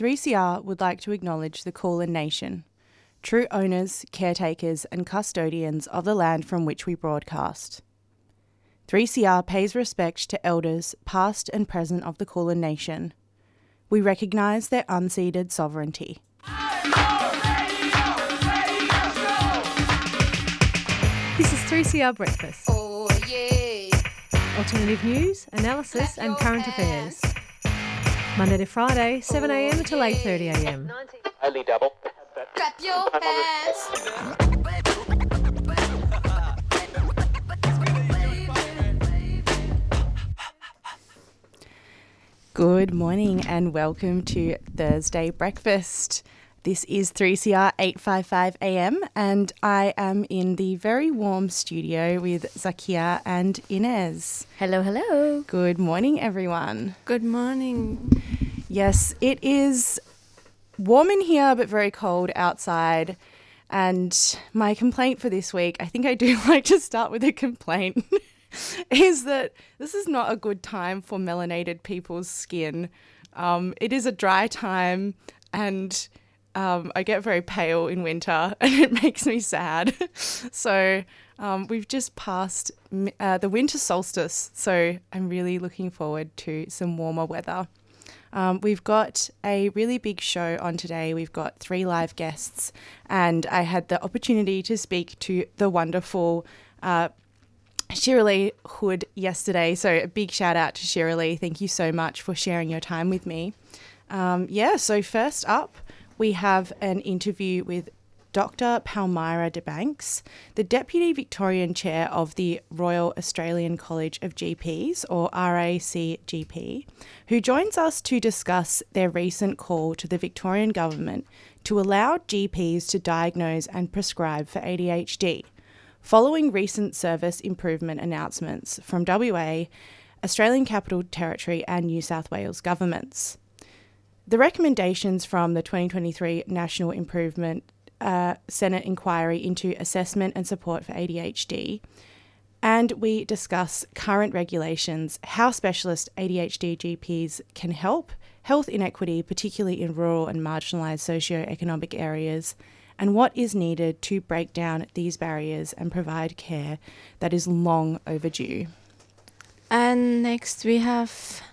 3CR would like to acknowledge the Kulin Nation, true owners, caretakers and custodians of the land from which we broadcast. 3CR pays respect to elders past and present of the Kulin Nation. We recognise their unceded sovereignty. This is 3CR Breakfast. Oh yeah. Alternative news, analysis and current affairs. Monday to Friday, 7am till 8:30am. Only double. Clap your hands. Good morning and welcome to Thursday Breakfast. This is 3CR 855 AM and I am in the very warm studio with Zakia and Inez. Hello, hello. Good morning, everyone. Good morning. Yes, it is warm in here but very cold outside. And my complaint for this week, I think I do like to start with a complaint, is that this is not a good time for melanated people's skin. It is a dry time and I get very pale in winter and it makes me sad. So we've just passed the winter solstice, so I'm really looking forward to some warmer weather. We've got a really big show on today. We've got 3 live guests and I had the opportunity to speak to the wonderful Shiralee Hood yesterday. So a big shout out to Shiralee. Thank you so much for sharing your time with me. So first up, we have an interview with Dr. Palmyra DeBanks, the Deputy Victorian Chair of the Royal Australian College of GPs, or RACGP, who joins us to discuss their recent call to the Victorian Government to allow GPs to diagnose and prescribe for ADHD, following recent service improvement announcements from WA, Australian Capital Territory and New South Wales governments. The recommendations from the 2023 National Improvement Senate inquiry into assessment and support for ADHD, and we discuss current regulations, how specialist ADHD GPs can help, health inequity, particularly in rural and marginalised socio-economic areas, and what is needed to break down these barriers and provide care that is long overdue. And next we have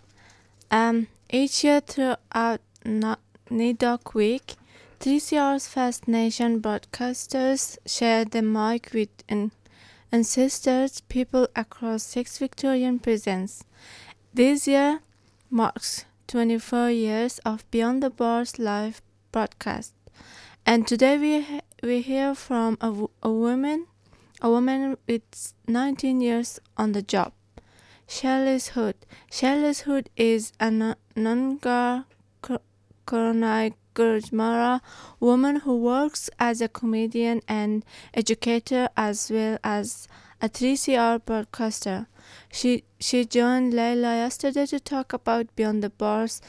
each year throughout NAIDOC Week, 3CR's First Nation broadcasters share the mic with ancestors, people across 6 Victorian prisons. This year marks 24 years of Beyond the Bars live broadcast. And today we hear from a woman with 19 years on the job, Shirley Hood. Shirley Hood is a Noongar Koronai Gurjmara woman who works as a comedian and educator as well as a 3CR broadcaster. She joined Layla yesterday to talk about Beyond the Bars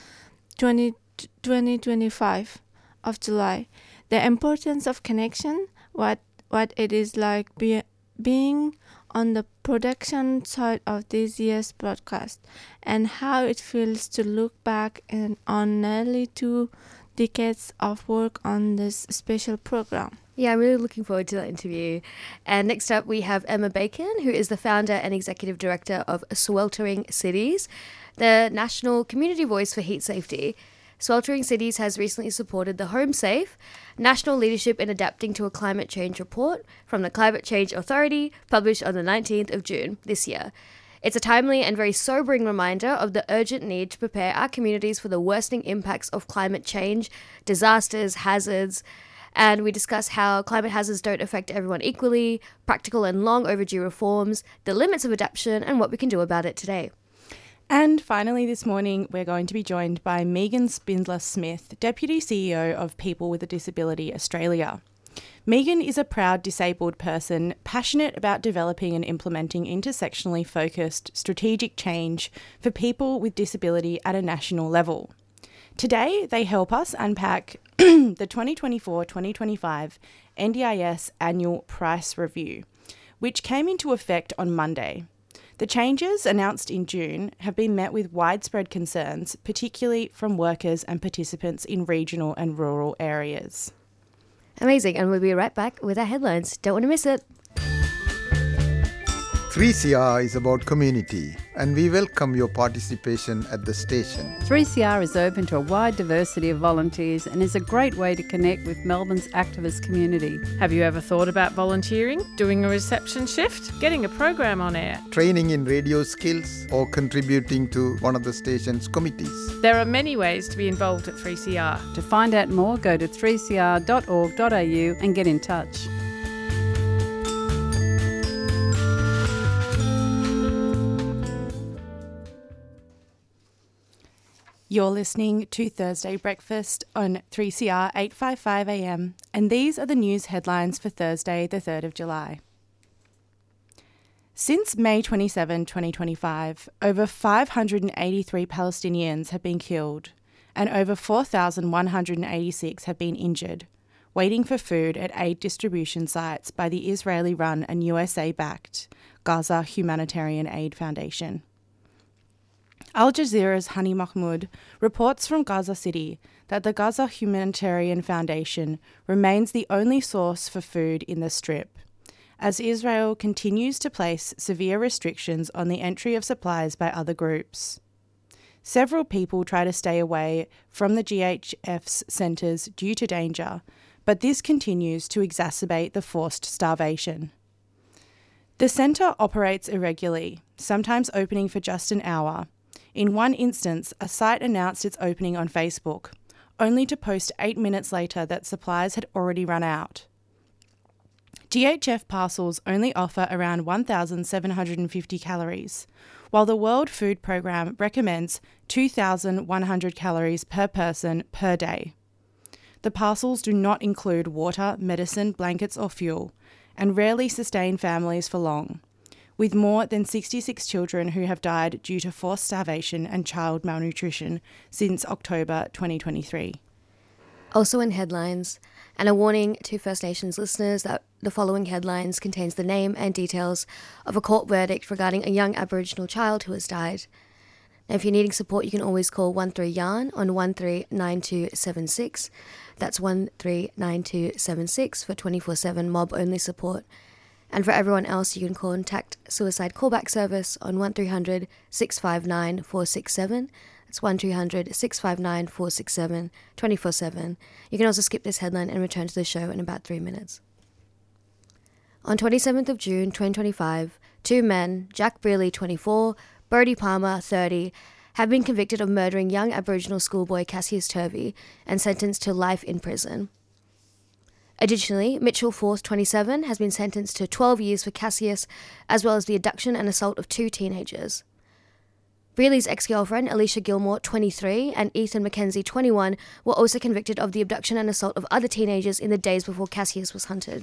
2025 of July, the importance of connection, what it is like being on the production side of this year's broadcast, and how it feels to look back on nearly 2 decades of work on this special program. Yeah, I'm really looking forward to that interview. And next up, we have Emma Bacon, who is the founder and executive director of Sweltering Cities, the national community voice for heat safety. Sweltering Cities has recently supported the Home Safe, National Leadership in Adapting to a Climate Change report from the Climate Change Authority, published on the 19th of June this year. It's a timely and very sobering reminder of the urgent need to prepare our communities for the worsening impacts of climate change, disasters, hazards, and we discuss how climate hazards don't affect everyone equally, practical and long overdue reforms, the limits of adaptation, and what we can do about it today. And finally this morning, we're going to be joined by Megan Spindler-Smith, Deputy CEO of People with a Disability Australia. Megan is a proud disabled person, passionate about developing and implementing intersectionally focused strategic change for people with disability at a national level. Today, they help us unpack the 2024-2025 NDIS Annual Price Review, which came into effect on Monday. The changes, announced in June, have been met with widespread concerns, particularly from workers and participants in regional and rural areas. Amazing, and we'll be right back with our headlines. Don't want to miss it. 3CR is about community, and we welcome your participation at the station. 3CR is open to a wide diversity of volunteers and is a great way to connect with Melbourne's activist community. Have you ever thought about volunteering, doing a reception shift, getting a program on air? Training in radio skills or contributing to one of the station's committees. There are many ways to be involved at 3CR. To find out more, go to 3cr.org.au and get in touch. You're listening to Thursday Breakfast on 3CR 855 AM, and these are the news headlines for Thursday, the 3rd of July. Since May 27, 2025, over 583 Palestinians have been killed and over 4,186 have been injured, waiting for food at aid distribution sites by the Israeli-run and USA-backed Gaza Humanitarian Aid Foundation. Al Jazeera's Hani Mahmoud reports from Gaza City that the Gaza Humanitarian Foundation remains the only source for food in the Strip, as Israel continues to place severe restrictions on the entry of supplies by other groups. Several people try to stay away from the GHF's centres due to danger, but this continues to exacerbate the forced starvation. The centre operates irregularly, sometimes opening for just an hour. In one instance, a site announced its opening on Facebook, only to post 8 minutes later that supplies had already run out. GHF parcels only offer around 1,750 calories, while the World Food Programme recommends 2,100 calories per person per day. The parcels do not include water, medicine, blankets or fuel, and rarely sustain families for long, with more than 66 children who have died due to forced starvation and child malnutrition since October 2023. Also in headlines, and a warning to First Nations listeners that the following headlines contains the name and details of a court verdict regarding a young Aboriginal child who has died. Now, if you're needing support, you can always call 13-YARN on 139276. That's 139276 for 24/7 mob-only support. And for everyone else, you can contact Suicide Callback Service on 1300 659 467. That's 1300 659 467, 24/7. You can also skip this headline and return to the show in about 3 minutes. On 27th of June 2025, two men, Jack Brearley, 24, Brodie Palmer, 30, have been convicted of murdering young Aboriginal schoolboy Cassius Turvey and sentenced to life in prison. Additionally, Mitchell Forth, 27, has been sentenced to 12 years for Cassius, as well as the abduction and assault of two teenagers. Brearley's ex-girlfriend, Alicia Gilmore, 23, and Ethan McKenzie, 21, were also convicted of the abduction and assault of other teenagers in the days before Cassius was hunted.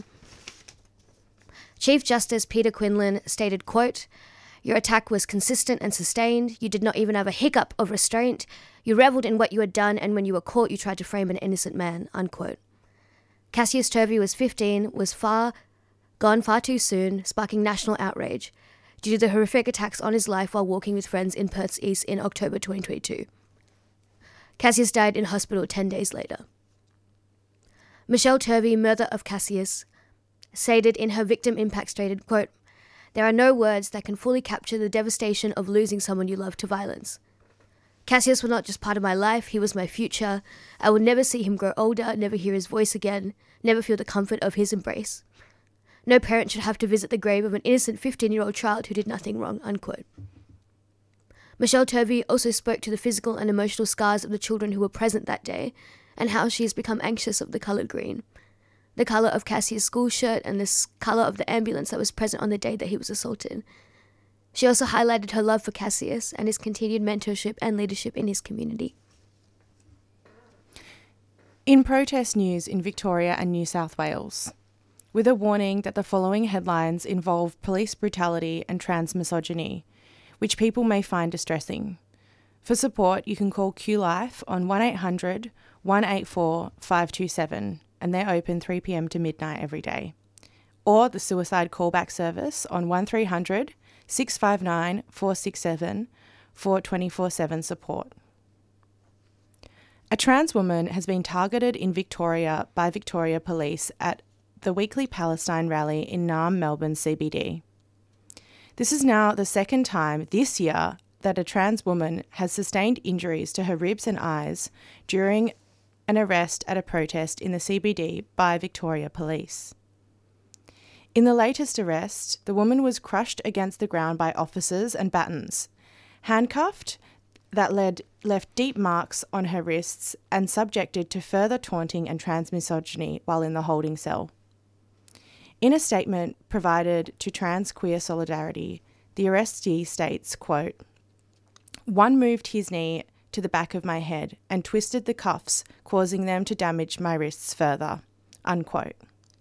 Chief Justice Peter Quinlan stated, quote, "Your attack was consistent and sustained. You did not even have a hiccup of restraint. You revelled in what you had done, and when you were caught, you tried to frame an innocent man," unquote. Cassius Turvey was 15, was gone far too soon, sparking national outrage due to the horrific attacks on his life while walking with friends in Perth's East in October 2022. Cassius died in hospital 10 days later. Michelle Turvey, mother of Cassius, stated in her victim impact statement, quote, "There are no words that can fully capture the devastation of losing someone you love to violence. Cassius was not just part of my life, he was my future. I will never see him grow older, never hear his voice again, never feel the comfort of his embrace. No parent should have to visit the grave of an innocent 15-year-old child who did nothing wrong," unquote. Michelle Turvey also spoke to the physical and emotional scars of the children who were present that day and how she has become anxious of the colour green, the colour of Cassius' school shirt and the colour of the ambulance that was present on the day that he was assaulted. She also highlighted her love for Cassius and his continued mentorship and leadership in his community. In protest news in Victoria and New South Wales, with a warning that the following headlines involve police brutality and trans-misogyny, which people may find distressing. For support, you can call QLife on 1800 184 527, and they're open 3 p.m. to midnight every day. Or the Suicide Callback Service on 1300 659 467 for 24/7 support. A trans woman has been targeted in Victoria by Victoria Police at the weekly Palestine rally in Naarm, Melbourne CBD. This is now the second time this year that a trans woman has sustained injuries to her ribs and eyes during an arrest at a protest in the CBD by Victoria Police. In the latest arrest, the woman was crushed against the ground by officers and batons, handcuffed that left deep marks on her wrists and subjected to further taunting and transmisogyny while in the holding cell. In a statement provided to Trans Queer Solidarity, the arrestee states, quote, "One moved his knee to the back of my head and twisted the cuffs, causing them to damage my wrists further," unquote.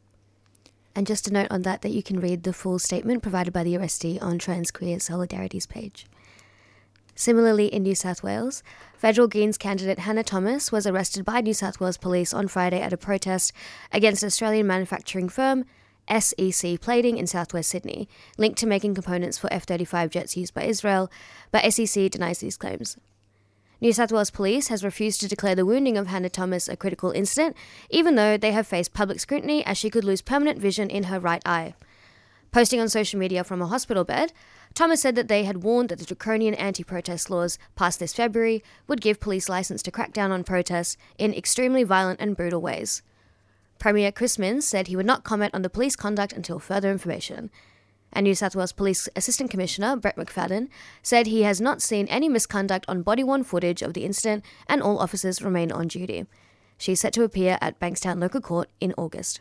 And just a note on that you can read the full statement provided by the arrestee on Trans Queer Solidarity's page. Similarly, in New South Wales, federal Greens candidate Hannah Thomas was arrested by New South Wales Police on Friday at a protest against Australian manufacturing firm SEC Plating in southwest Sydney, linked to making components for F-35 jets used by Israel, but SEC denies these claims. New South Wales Police has refused to declare the wounding of Hannah Thomas a critical incident, even though they have faced public scrutiny as she could lose permanent vision in her right eye. Posting on social media from a hospital bed, Thomas said that they had warned that the draconian anti-protest laws passed this February would give police license to crack down on protests in extremely violent and brutal ways. Premier Chris Minns said he would not comment on the police conduct until further information. And New South Wales Police Assistant Commissioner Brett McFadden said he has not seen any misconduct on body-worn footage of the incident and all officers remain on duty. She is set to appear at Bankstown Local Court in August.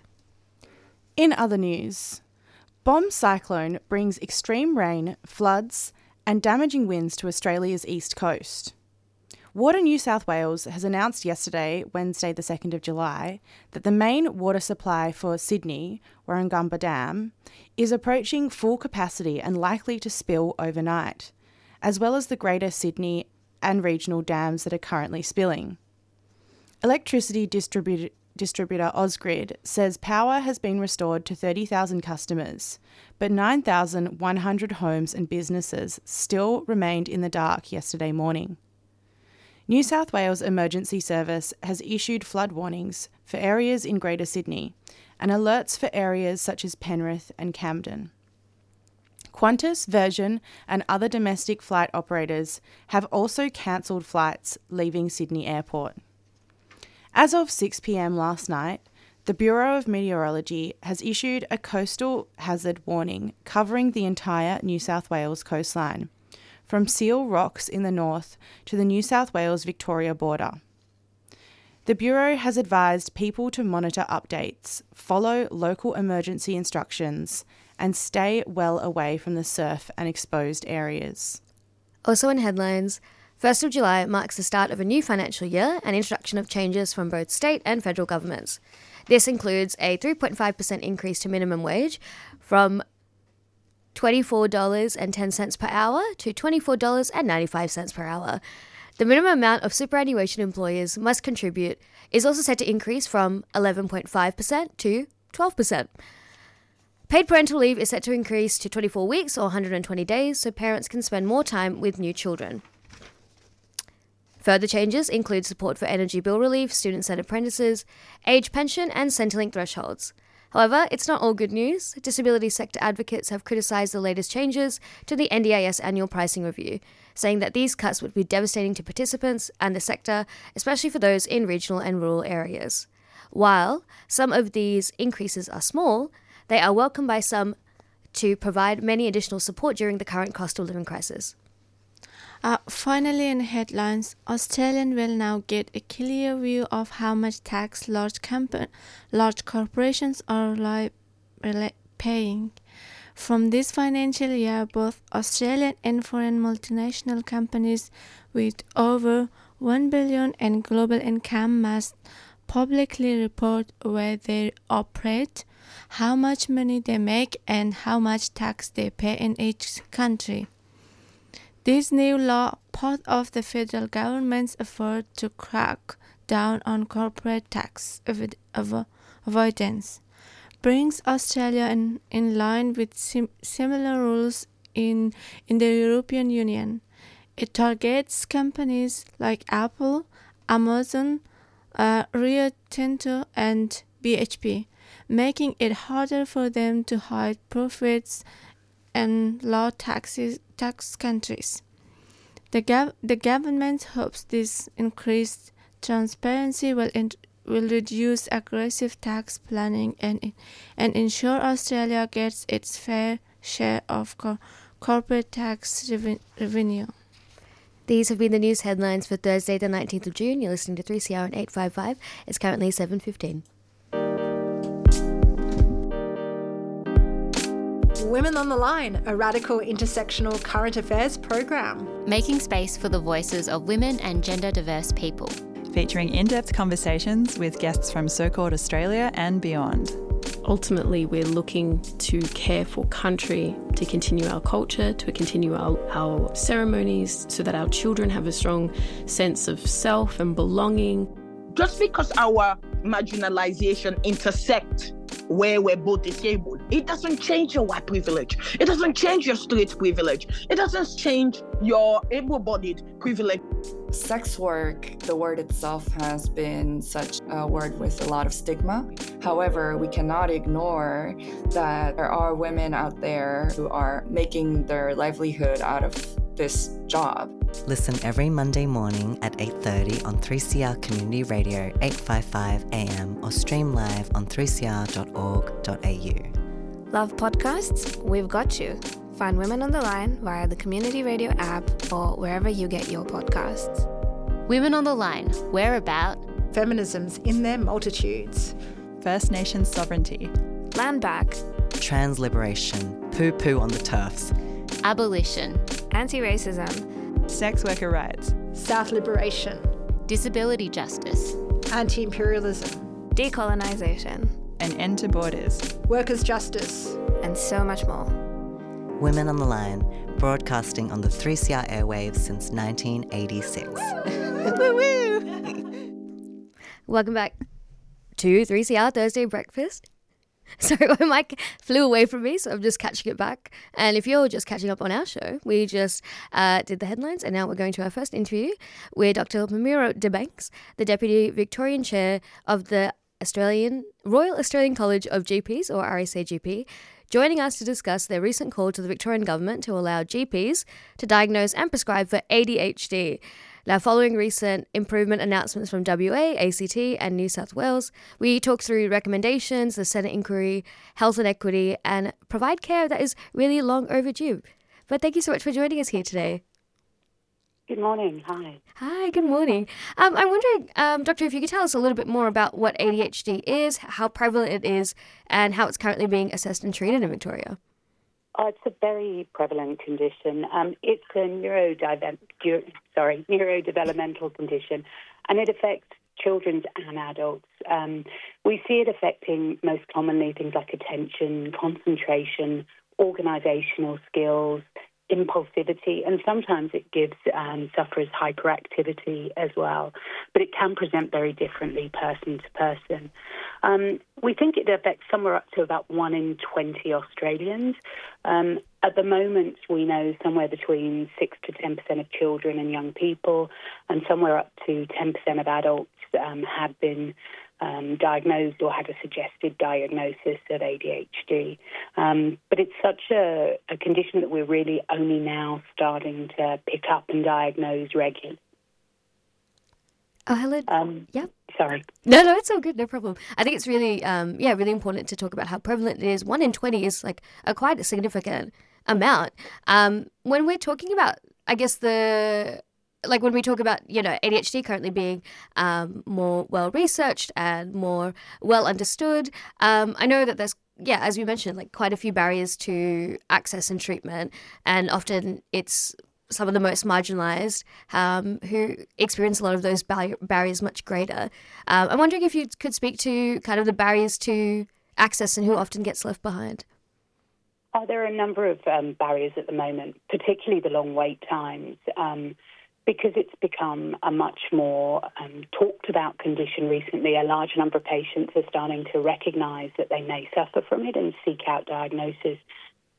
In other news, bomb cyclone brings extreme rain, floods and damaging winds to Australia's east coast. Water New South Wales has announced yesterday, Wednesday the 2nd of July, that the main water supply for Sydney, Warragamba Dam, is approaching full capacity and likely to spill overnight, as well as the Greater Sydney and regional dams that are currently spilling. Electricity distributor Ausgrid says power has been restored to 30,000 customers, but 9,100 homes and businesses still remained in the dark yesterday morning. New South Wales Emergency Service has issued flood warnings for areas in Greater Sydney and alerts for areas such as Penrith and Camden. Qantas, Virgin and other domestic flight operators have also cancelled flights leaving Sydney Airport. As of 6 p.m. last night, the Bureau of Meteorology has issued a coastal hazard warning covering the entire New South Wales coastline, from Seal Rocks in the north to the New South Wales-Victoria border. The Bureau has advised people to monitor updates, follow local emergency instructions, and stay well away from the surf and exposed areas. Also in headlines, 1st of July marks the start of a new financial year and introduction of changes from both state and federal governments. This includes a 3.5% increase to minimum wage from $24.10 per hour to $24.95 per hour. The minimum amount of superannuation employers must contribute is also set to increase from 11.5% to 12%. Paid parental leave is set to increase to 24 weeks or 120 days so parents can spend more time with new children. Further changes include support for energy bill relief, students and apprentices, age pension and Centrelink thresholds. However, it's not all good news. Disability sector advocates have criticised the latest changes to the NDIS annual pricing review, saying that these cuts would be devastating to participants and the sector, especially for those in regional and rural areas. While some of these increases are small, they are welcomed by some to provide many additional support during the current cost of living crisis. Finally, in headlines, Australians will now get a clear view of how much tax large corporations are paying. From this financial year, both Australian and foreign multinational companies with over $1 billion in global income must publicly report where they operate, how much money they make, and how much tax they pay in each country. This new law, part of the federal government's effort to crack down on corporate tax avoidance, brings Australia in line with similar rules in the European Union. It targets companies like Apple, Amazon, Rio Tinto, and BHP, making it harder for them to hide profits in low tax countries. The government hopes this increased transparency will reduce aggressive tax planning and ensure Australia gets its fair share of corporate tax revenue. These have been the news headlines for Thursday, the 19th of June. You're listening to 3CR on 855. It's currently 7:15. Women on the Line, a radical intersectional current affairs program. Making space for the voices of women and gender diverse people. Featuring in-depth conversations with guests from so-called Australia and beyond. Ultimately, we're looking to care for country, to continue our culture, to continue our ceremonies so that our children have a strong sense of self and belonging. Just because our marginalization intersect where we're both disabled, it doesn't change your white privilege. It doesn't change your straight privilege. It doesn't change your able-bodied privilege. Sex work, the word itself has been such a word with a lot of stigma. However, we cannot ignore that there are women out there who are making their livelihood out of this job. Listen every Monday morning at 8:30 on 3CR Community Radio 855 AM or stream live on 3cr.org.au. Love podcasts? We've got you. Find Women on the Line via the Community Radio app or wherever you get your podcasts. Women on the Line, we're about feminisms in their multitudes, First Nations sovereignty, land back, trans liberation, poo-poo on the turfs, abolition, anti-racism, sex worker rights, South liberation, disability justice, anti-imperialism, decolonisation, an end to borders, workers' justice, and so much more. Women on the Line, broadcasting on the 3CR airwaves since 1986. Welcome back to 3CR Thursday Breakfast. Sorry, my mic flew away from me, so I'm just catching it back. And if you're just catching up on our show, we just did the headlines, and now we're going to our first interview with Dr. Mamiro Debanks, the Deputy Victorian Chair of the Royal Australian College of GPs, or RACGP, joining us to discuss their recent call to the Victorian Government to allow GPs to diagnose and prescribe for ADHD. Now, following recent improvement announcements from WA, ACT and New South Wales, we talk through recommendations, the Senate inquiry, health and equity, and provide care that is really long overdue. But thank you so much for joining us here today. Good morning. Hi. Hi, good morning. I'm wondering, Doctor, if you could tell us a little bit more about what ADHD is, how prevalent it is, and how it's currently being assessed and treated in Victoria. It's a very prevalent condition. It's a neurodevelopmental condition, and it affects children and adults. We see it affecting most commonly things like attention, concentration, organisational skills, impulsivity, and sometimes it gives sufferers hyperactivity as well. But it can present very differently person to person. We think it affects somewhere up to about 1 in 20 Australians. At the moment, we know somewhere between 6 to 10% of children and young people, and somewhere up to 10% of adults have been diagnosed or had a suggested diagnosis of ADHD. But it's such a condition that we're really only now starting to pick up and diagnose regularly. Oh, Helen. Yeah. Sorry. No, it's all good. No problem. I think it's really, really important to talk about how prevalent it is. 1 in 20 is like quite a significant amount. When we're talking about, I guess when we talk about, ADHD currently being more well-researched and more well-understood, I know that there's, as we mentioned, like quite a few barriers to access and treatment, and often it's some of the most marginalised who experience a lot of those barriers much greater. I'm wondering if you could speak to kind of the barriers to access and who often gets left behind. There are a number of barriers at the moment, particularly the long wait times. Because it's become a much more talked about condition recently, a large number of patients are starting to recognise that they may suffer from it and seek out diagnosis.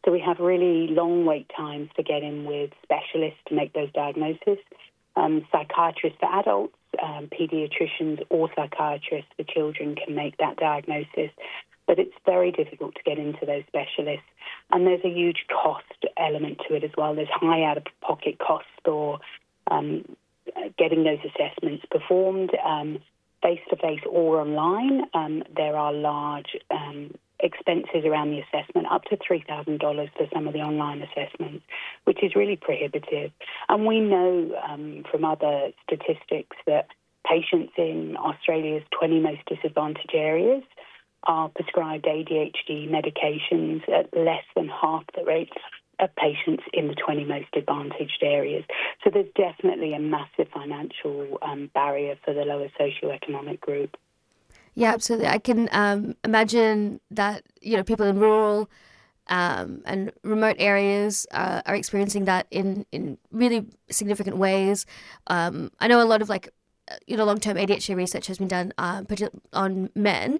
So we have really long wait times to get in with specialists to make those diagnoses. Psychiatrists for adults, paediatricians or psychiatrists for children can make that diagnosis. But it's very difficult to get into those specialists. And there's a huge cost element to it as well. There's high out-of-pocket costs for getting those assessments performed face-to-face or online. There are large expenses around the assessment, up to $3,000 for some of the online assessments, which is really prohibitive. And we know from other statistics that patients in Australia's 20 most disadvantaged areas are prescribed ADHD medications at less than half the rates of patients in the 20 most advantaged areas. So there's definitely a massive financial barrier for the lower socioeconomic group. Yeah, absolutely. I can imagine that, people in rural and remote areas are experiencing that in really significant ways. I know a lot of long-term ADHD research has been done on men.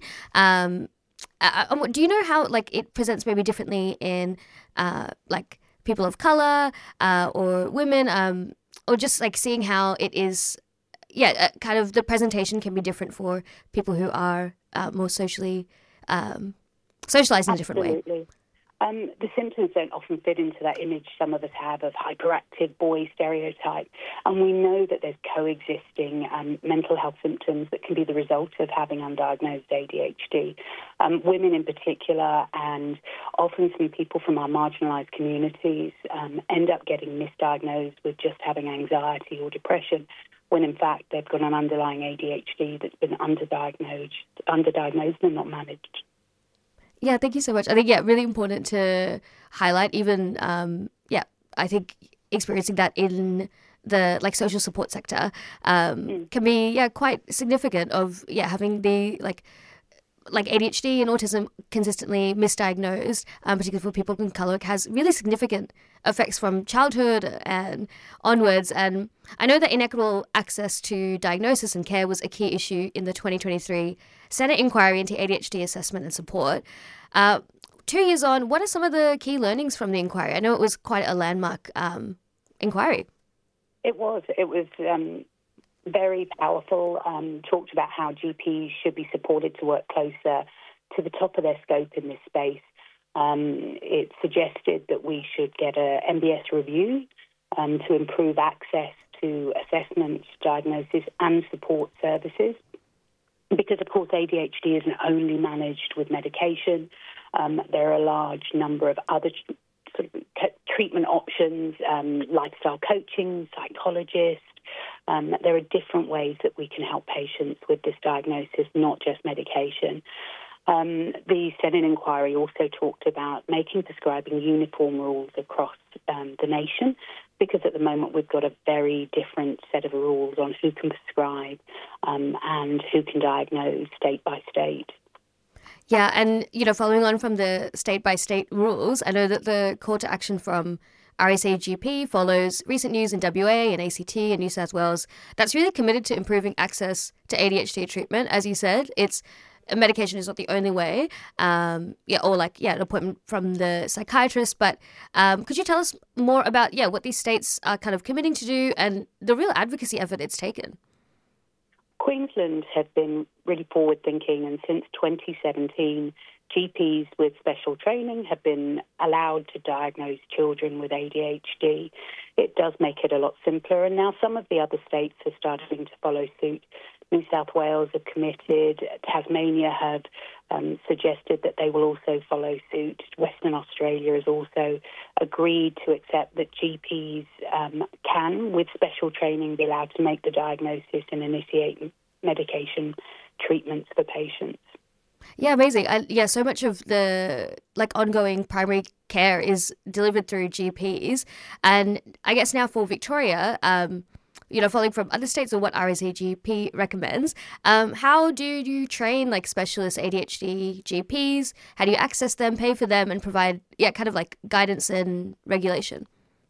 Do you know how it presents maybe differently in people of color or women, or just seeing how it is? Yeah, kind of the presentation can be different for people who are more socially socialized in a different way. Absolutely. The symptoms don't often fit into that image some of us have of hyperactive boy stereotype. And we know that there's coexisting mental health symptoms that can be the result of having undiagnosed ADHD. Women in particular, and often some people from our marginalised communities, end up getting misdiagnosed with just having anxiety or depression, when in fact they've got an underlying ADHD that's been underdiagnosed and not managed. Yeah, thank you so much. I think, really important to highlight even, I think experiencing that in the social support sector can be, quite significant of, having the, ADHD and autism consistently misdiagnosed, particularly for people in colour, has really significant effects from childhood and onwards. And I know that inequitable access to diagnosis and care was a key issue in the 2023 Senate inquiry into ADHD assessment and support. 2 years on, what are some of the key learnings from the inquiry? I know it was quite a landmark inquiry. It was very powerful, talked about how GPs should be supported to work closer to the top of their scope in this space. It suggested that we should get a MBS review to improve access to assessment, diagnosis and support services. Because, of course, ADHD isn't only managed with medication. There are a large number of other treatment options, lifestyle coaching, psychologists. There are different ways that we can help patients with this diagnosis, not just medication. The Senate inquiry also talked about making prescribing uniform rules across the nation, because at the moment we've got a very different set of rules on who can prescribe and who can diagnose state by state. Yeah, and, following on from the state-by-state rules, I know that the call to action from RACGP follows recent news in WA and ACT and New South Wales that's really committed to improving access to ADHD treatment. As you said, medication is not the only way, an appointment from the psychiatrist. But could you tell us more about, what these states are kind of committing to do and the real advocacy effort it's taken? Queensland have been really forward-thinking, and since 2017, GPs with special training have been allowed to diagnose children with ADHD. It does make it a lot simpler, and now some of the other states are starting to follow suit. New South Wales have committed. Tasmania have suggested that they will also follow suit. Western Australia has also agreed to accept that GPs can, with special training, be allowed to make the diagnosis and initiate medication treatments for patients. Yeah, amazing. So much of the ongoing primary care is delivered through GPs, and I guess now for Victoria, following from other states or what RACGP recommends, how do you train specialist ADHD GPs? How do you access them, pay for them, and provide guidance and regulation?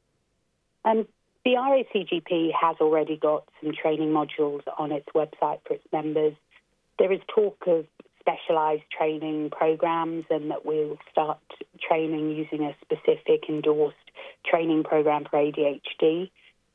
The RACGP has already got some training modules on its website for its members. There is talk of specialised training programs, and that we'll start training using a specific endorsed training program for ADHD.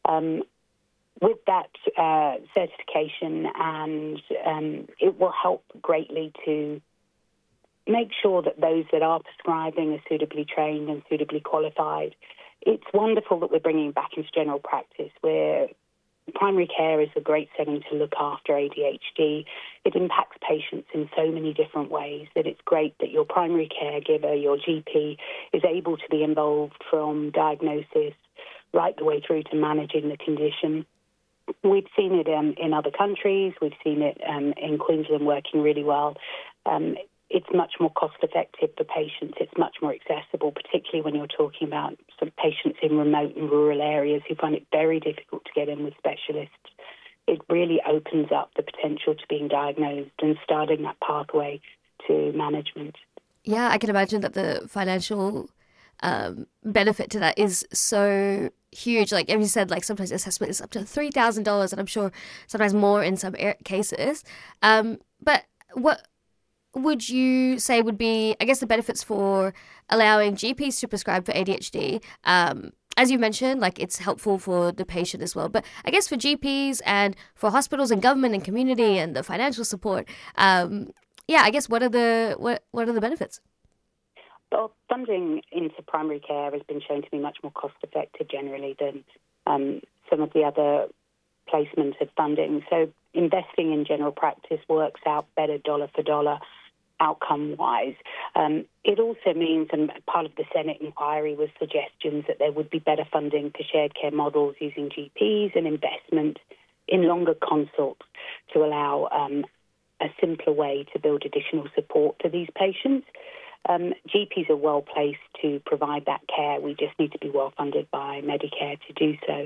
With that certification, and it will help greatly to make sure that those that are prescribing are suitably trained and suitably qualified. It's wonderful that we're bringing it back into general practice, where primary care is a great setting to look after ADHD. It impacts patients in so many different ways that it's great that your primary caregiver, your GP, is able to be involved from diagnosis right the way through to managing the condition. We've seen it in other countries. We've seen it in Queensland working really well. It's much more cost-effective for patients. It's much more accessible, particularly when you're talking about some patients in remote and rural areas who find it very difficult to get in with specialists. It really opens up the potential to being diagnosed and starting that pathway to management. Yeah, I can imagine that the financial benefit to that is so huge. Like, as you said, like sometimes assessment is up to $3,000, and I'm sure sometimes more in some cases. But what would you say would be, I guess, the benefits for allowing GPs to prescribe for ADHD? As you mentioned, like, it's helpful for the patient as well. But I guess for GPs and for hospitals and government and community and the financial support, I guess what are the benefits? Well, funding into primary care has been shown to be much more cost-effective generally than some of the other placements of funding. So investing in general practice works out better dollar for dollar outcome-wise. It also means, and part of the Senate inquiry was suggestions that there would be better funding for shared care models using GPs and investment in longer consults to allow a simpler way to build additional support for these patients. GPs are well placed to provide that care. We just need to be well funded by Medicare to do so.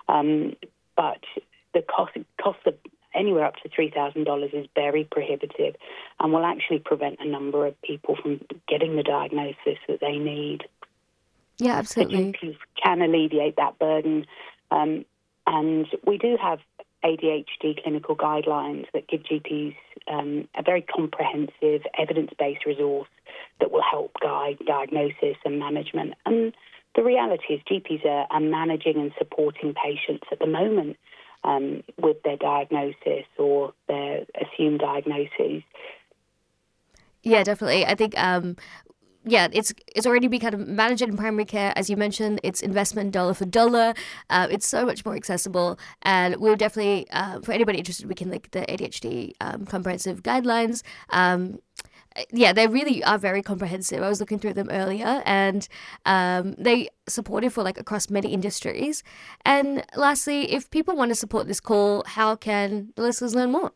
But the cost of anywhere up to $3,000 is very prohibitive and will actually prevent a number of people from getting the diagnosis that they need. Yeah, absolutely. GPs can alleviate that burden. And we do have ADHD clinical guidelines that give GPs a very comprehensive evidence-based resource that will help guide diagnosis and management. And the reality is GPs are managing and supporting patients at the moment with their diagnosis or their assumed diagnoses. Yeah, definitely. I think it's already been kind of managed in primary care. As you mentioned, it's investment dollar for dollar. It's so much more accessible. And we'll definitely, for anybody interested, we can link the ADHD comprehensive guidelines. They really are very comprehensive. I was looking through them earlier, and they supported for across many industries. And lastly, if people want to support this call, how can the listeners learn more?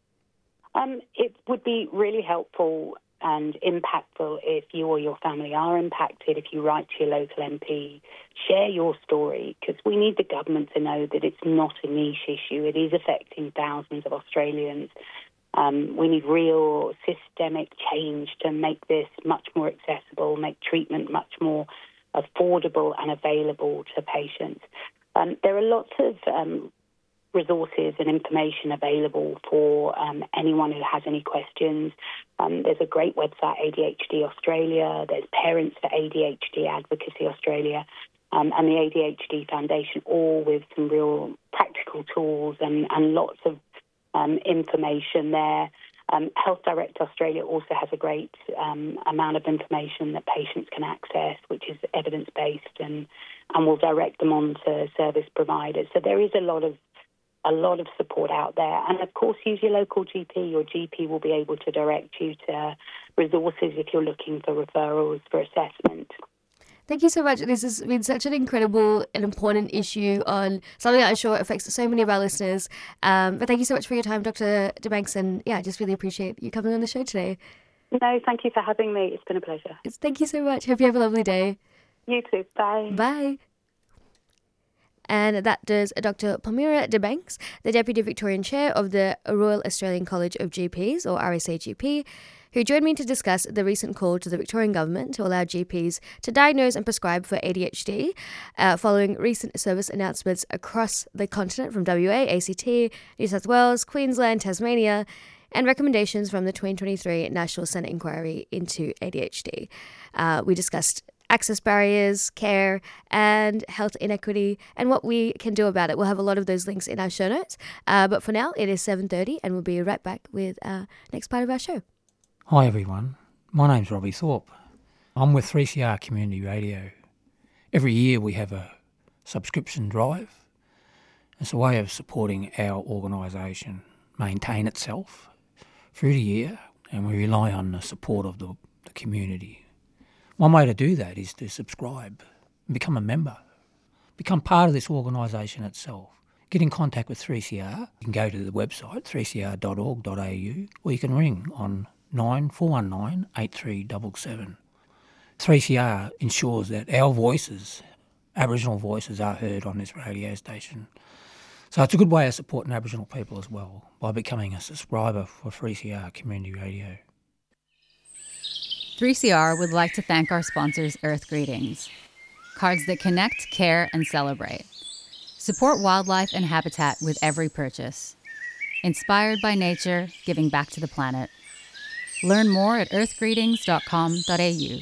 It would be really helpful and impactful if you or your family are impacted, if you write to your local MP, share your story, because we need the government to know that it's not a niche issue. It is affecting thousands of Australians. We need real systemic change to make this much more accessible, make treatment much more affordable and available to patients. There are lots of resources and information available for anyone who has any questions. There's a great website, ADHD Australia. There's Parents for ADHD Advocacy Australia, and the ADHD Foundation, all with some real practical tools and lots of information there. Health Direct Australia also has a great amount of information that patients can access, which is evidence-based and will direct them on to service providers. So there is a lot of support out there. And, of course, use your local GP. Your GP will be able to direct you to resources if you're looking for referrals for assessment. Thank you so much. This has been such an incredible and important issue on something that I'm sure affects so many of our listeners. But thank you so much for your time, Dr. DeBanks. And, I just really appreciate you coming on the show today. No, thank you for having me. It's been a pleasure. Thank you so much. Hope you have a lovely day. You too. Bye. Bye. And that does Dr. Palmyra DeBanks, the Deputy Victorian Chair of the Royal Australian College of GPs, or RACGP, who joined me to discuss the recent call to the Victorian Government to allow GPs to diagnose and prescribe for ADHD, following recent service announcements across the continent from WA, ACT, New South Wales, Queensland, Tasmania, and recommendations from the 2023 National Senate Inquiry into ADHD. We discussed access barriers, care, and health inequity, and what we can do about it. We'll have a lot of those links in our show notes. But for now, it is 7:30, and we'll be right back with our next part of our show. Hi everyone, my name's Robbie Thorpe. I'm with 3CR Community Radio. Every year we have a subscription drive. It's a way of supporting our organisation maintain itself through the year, and we rely on the support of the community. One way to do that is to subscribe and become a member, become part of this organisation itself. Get in contact with 3CR. You can go to the website 3cr.org.au, or you can ring on 9419 8377. 3CR ensures that our voices, Aboriginal voices, are heard on this radio station. So it's a good way of supporting Aboriginal people as well by becoming a subscriber for 3CR Community Radio. 3CR would like to thank our sponsors, Earth Greetings, cards that connect, care, and celebrate. Support wildlife and habitat with every purchase. Inspired by nature, giving back to the planet. Learn more at earthgreetings.com.au.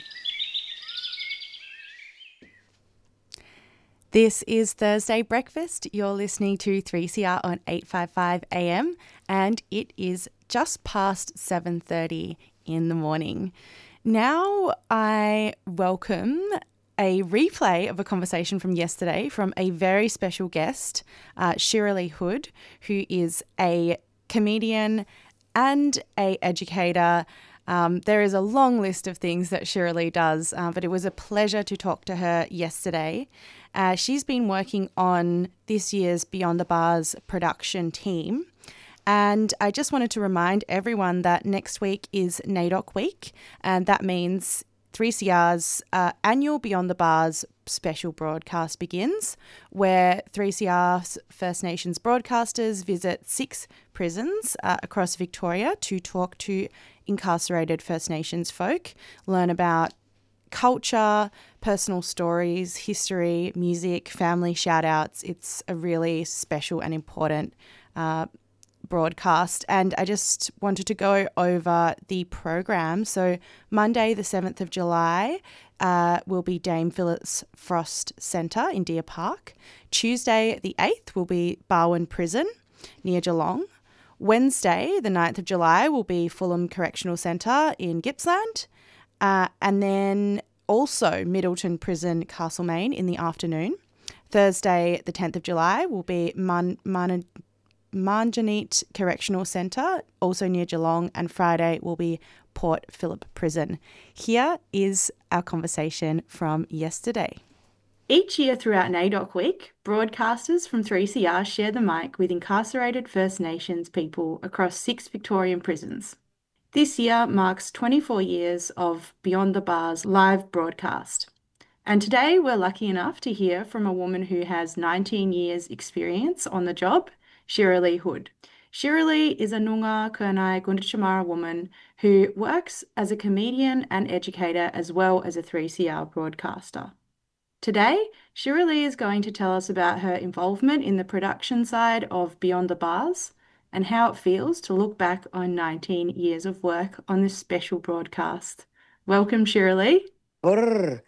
This is Thursday Breakfast. You're listening to 3CR on 855 AM, and it is just past 7:30 in the morning. Now I welcome a replay of a conversation from yesterday from a very special guest, Shiralee Hood, who is a comedian and a educator. There is a long list of things that Shiralee does, but it was a pleasure to talk to her yesterday. She's been working on this year's Beyond the Bars production team. And I just wanted to remind everyone that next week is NAIDOC week, and that means 3CR's annual Beyond the Bars special broadcast begins, where 3CR's First Nations broadcasters visit 6 prisons across Victoria to talk to incarcerated First Nations folk, learn about culture, personal stories, history, music, family shout-outs. It's a really special and important broadcast, and I just wanted to go over the program. So Monday the 7th of July will be Dame Phyllis Frost Centre in Deer Park. Tuesday the 8th will be Barwon Prison near Geelong. Wednesday the 9th of July will be Fulham Correctional Centre in Gippsland, and then also Middleton Prison, Castlemaine in the afternoon. Thursday the 10th of July will be Manjaneet Correctional Centre, also near Geelong, and Friday will be Port Phillip Prison. Here is our conversation from yesterday. Each year throughout NAIDOC Week, broadcasters from 3CR share the mic with incarcerated First Nations people across 6 Victorian prisons. This year marks 24 years of Beyond the Bars live broadcast. And today we're lucky enough to hear from a woman who has 19 years experience on the job, Shiralee Hood. Shiralee is a Noongar Kurnai Gunditjmara woman who works as a comedian and educator as well as a 3CR broadcaster. Today, Shiralee is going to tell us about her involvement in the production side of Beyond the Bars and how it feels to look back on 19 years of work on this special broadcast. Welcome, Shiralee. Hello,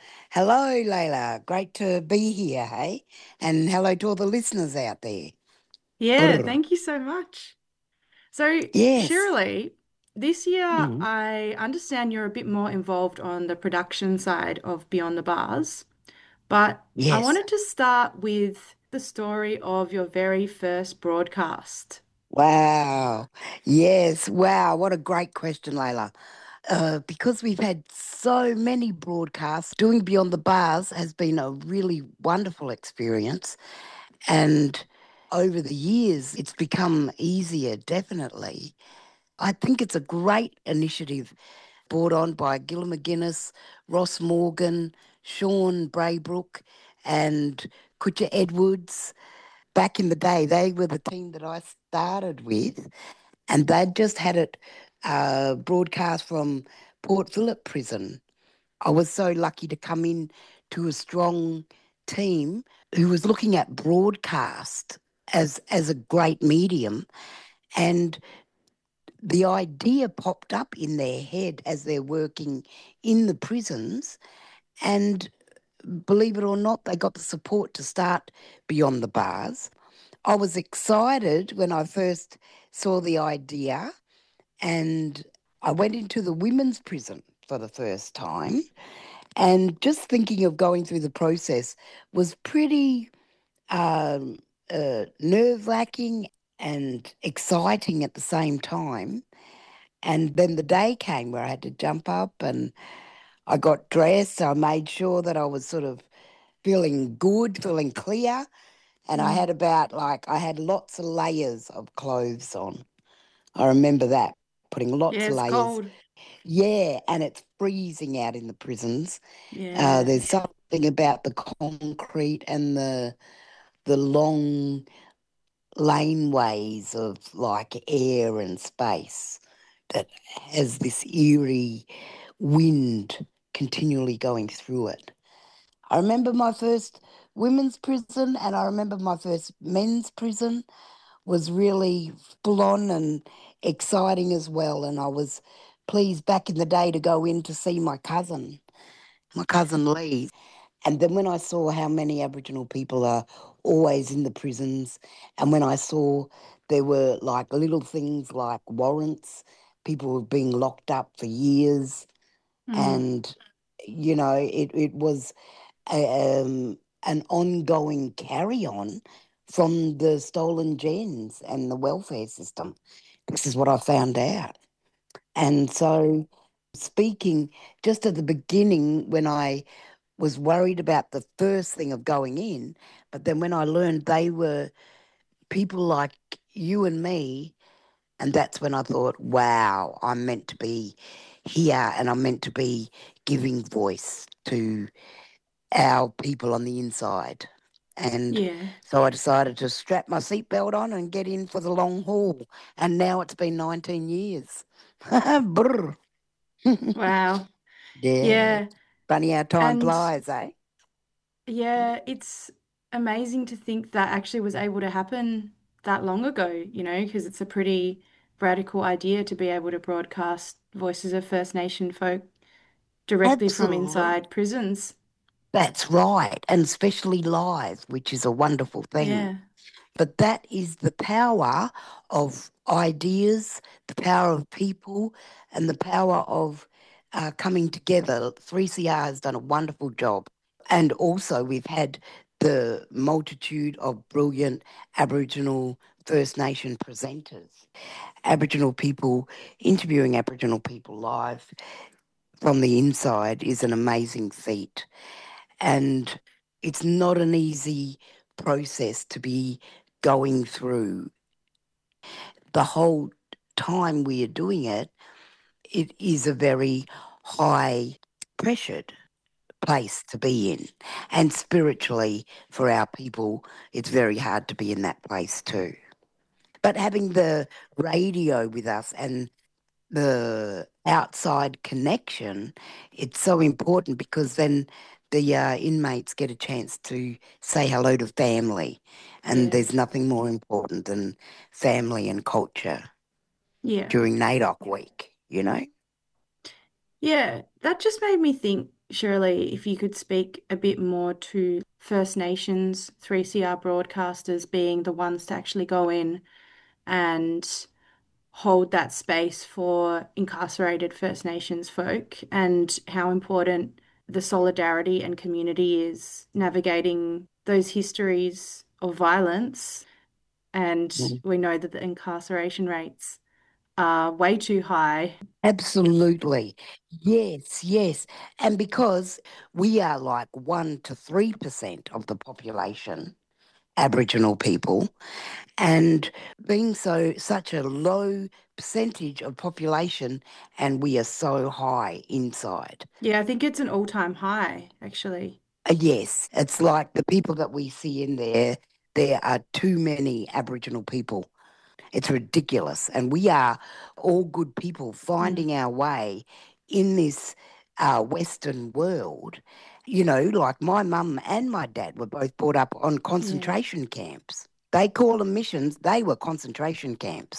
Layla. Great to be here, hey? And hello to all the listeners out there. Yeah, thank you so much. So, Yes. Shiralee, this year I understand you're a bit more involved on the production side of Beyond the Bars, but I Yes. wanted to start with the story of your very first broadcast. Wow. Yes. Wow. What a great question, Layla. Because we've had so many broadcasts, doing Beyond the Bars has been a really wonderful experience. And over the years, it's become easier, definitely. I think it's a great initiative brought on by Gilla McGuinness, Ross Morgan, Sean Braybrook, and Kutcha Edwards. Back in the day, they were the team that I started with, and they'd just had it broadcast from Port Phillip Prison. I was so lucky to come in to a strong team who was looking at broadcast as a great medium, and the idea popped up in their head as they're working in the prisons, and believe it or not, they got the support to start Beyond the Bars. I was excited when I first saw the idea, and I went into the women's prison for the first time, and just thinking of going through the process was pretty nerve-wracking and exciting at the same time. And then the day came where I had to jump up, and I got dressed. I made sure that I was sort of feeling good, feeling clear. And I had lots of layers of clothes on. I remember that, putting lots of layers. Cold. Yeah, and it's freezing out in the prisons. Yeah. There's something about the concrete and the long laneways of like air and space that has this eerie wind continually going through it. I remember my first women's prison, and I remember my first men's prison was really full on and exciting as well. And I was pleased back in the day to go in to see my cousin Lee. And then when I saw how many Aboriginal people are always in the prisons, and when I saw there were like little things like warrants, people were being locked up for years, and, you know, it was an ongoing carry-on from the stolen gens and the welfare system. This is what I found out. And so speaking just at the beginning when I was worried about the first thing of going in, but then when I learned they were people like you and me, and that's when I thought, wow, I'm meant to be here and I'm meant to be giving voice to our people on the inside. And so I decided to strap my seatbelt on and get in for the long haul. And now it's been 19 years. Brr. Wow. Yeah. Funny how time And- flies, eh? Yeah, it's amazing to think that actually was able to happen that long ago, you know, because it's a pretty radical idea to be able to broadcast voices of First Nation folk directly from Absolutely. inside prisons. That's right. And especially live, which is a wonderful thing. Yeah. But that is the power of ideas, the power of people, and the power of coming together. 3CR has done a wonderful job. And also we've had the multitude of brilliant Aboriginal First Nation presenters. Aboriginal people, interviewing Aboriginal people live from the inside is an amazing feat. And it's not an easy process to be going through. The whole time we are doing it, it is a very high pressured place to be in. And spiritually, for our people, it's very hard to be in that place too. But having the radio with us and the outside connection, it's so important because then the inmates get a chance to say hello to family, and there's nothing more important than family and culture during NAIDOC week, you know? Yeah, that just made me think, Shirley, if you could speak a bit more to First Nations 3CR broadcasters being the ones to actually go in and hold that space for incarcerated First Nations folk, and how important the solidarity and community is navigating those histories of violence. And we know that the incarceration rates are way too high. Absolutely. Yes, yes. And because we are like 1 to 3% of the population, Aboriginal people, and being such a low percentage of population, and we are so high inside. Yeah, I think it's an all-time high, actually. Yes, it's like the people that we see in there are too many Aboriginal people. It's ridiculous. And we are all good people finding our way in this Western world. You know, like my mum and my dad were both brought up on concentration camps. They call them missions. They were concentration camps.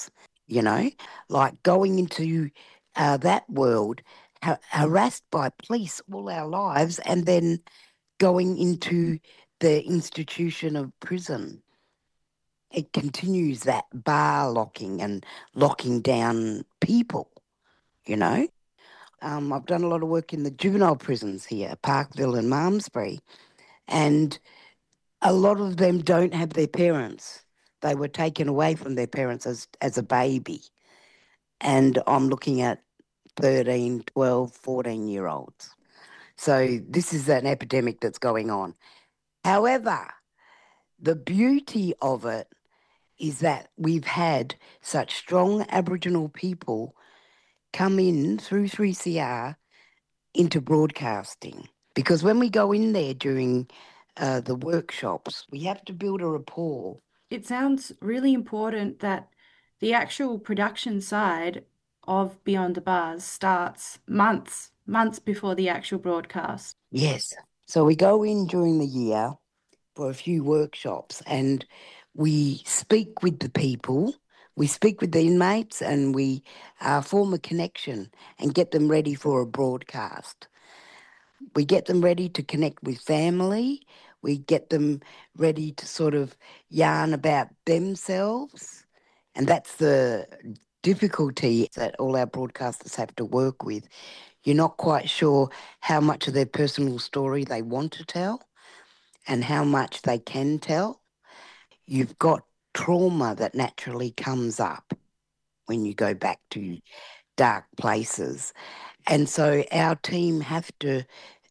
you know, like going into that world, harassed by police all our lives, and then going into the institution of prison. It continues that bar locking and locking down people, you know. I've done a lot of work in the juvenile prisons here, Parkville and Malmesbury, and a lot of them don't have their parents. They were taken away from their parents as a baby. And I'm looking at 13, 12, 14-year-olds. So this is an epidemic that's going on. However, the beauty of it is that we've had such strong Aboriginal people come in through 3CR into broadcasting. Because when we go in there during the workshops, we have to build a rapport. It sounds really important that the actual production side of Beyond the Bars starts months before the actual broadcast. Yes. So we go in during the year for a few workshops and we speak with the people, we speak with the inmates, and we form a connection and get them ready for a broadcast. We get them ready to connect with family. We get them ready to sort of yarn about themselves. And that's the difficulty that all our broadcasters have to work with. You're not quite sure how much of their personal story they want to tell and how much they can tell. You've got trauma that naturally comes up when you go back to dark places. And so our team have to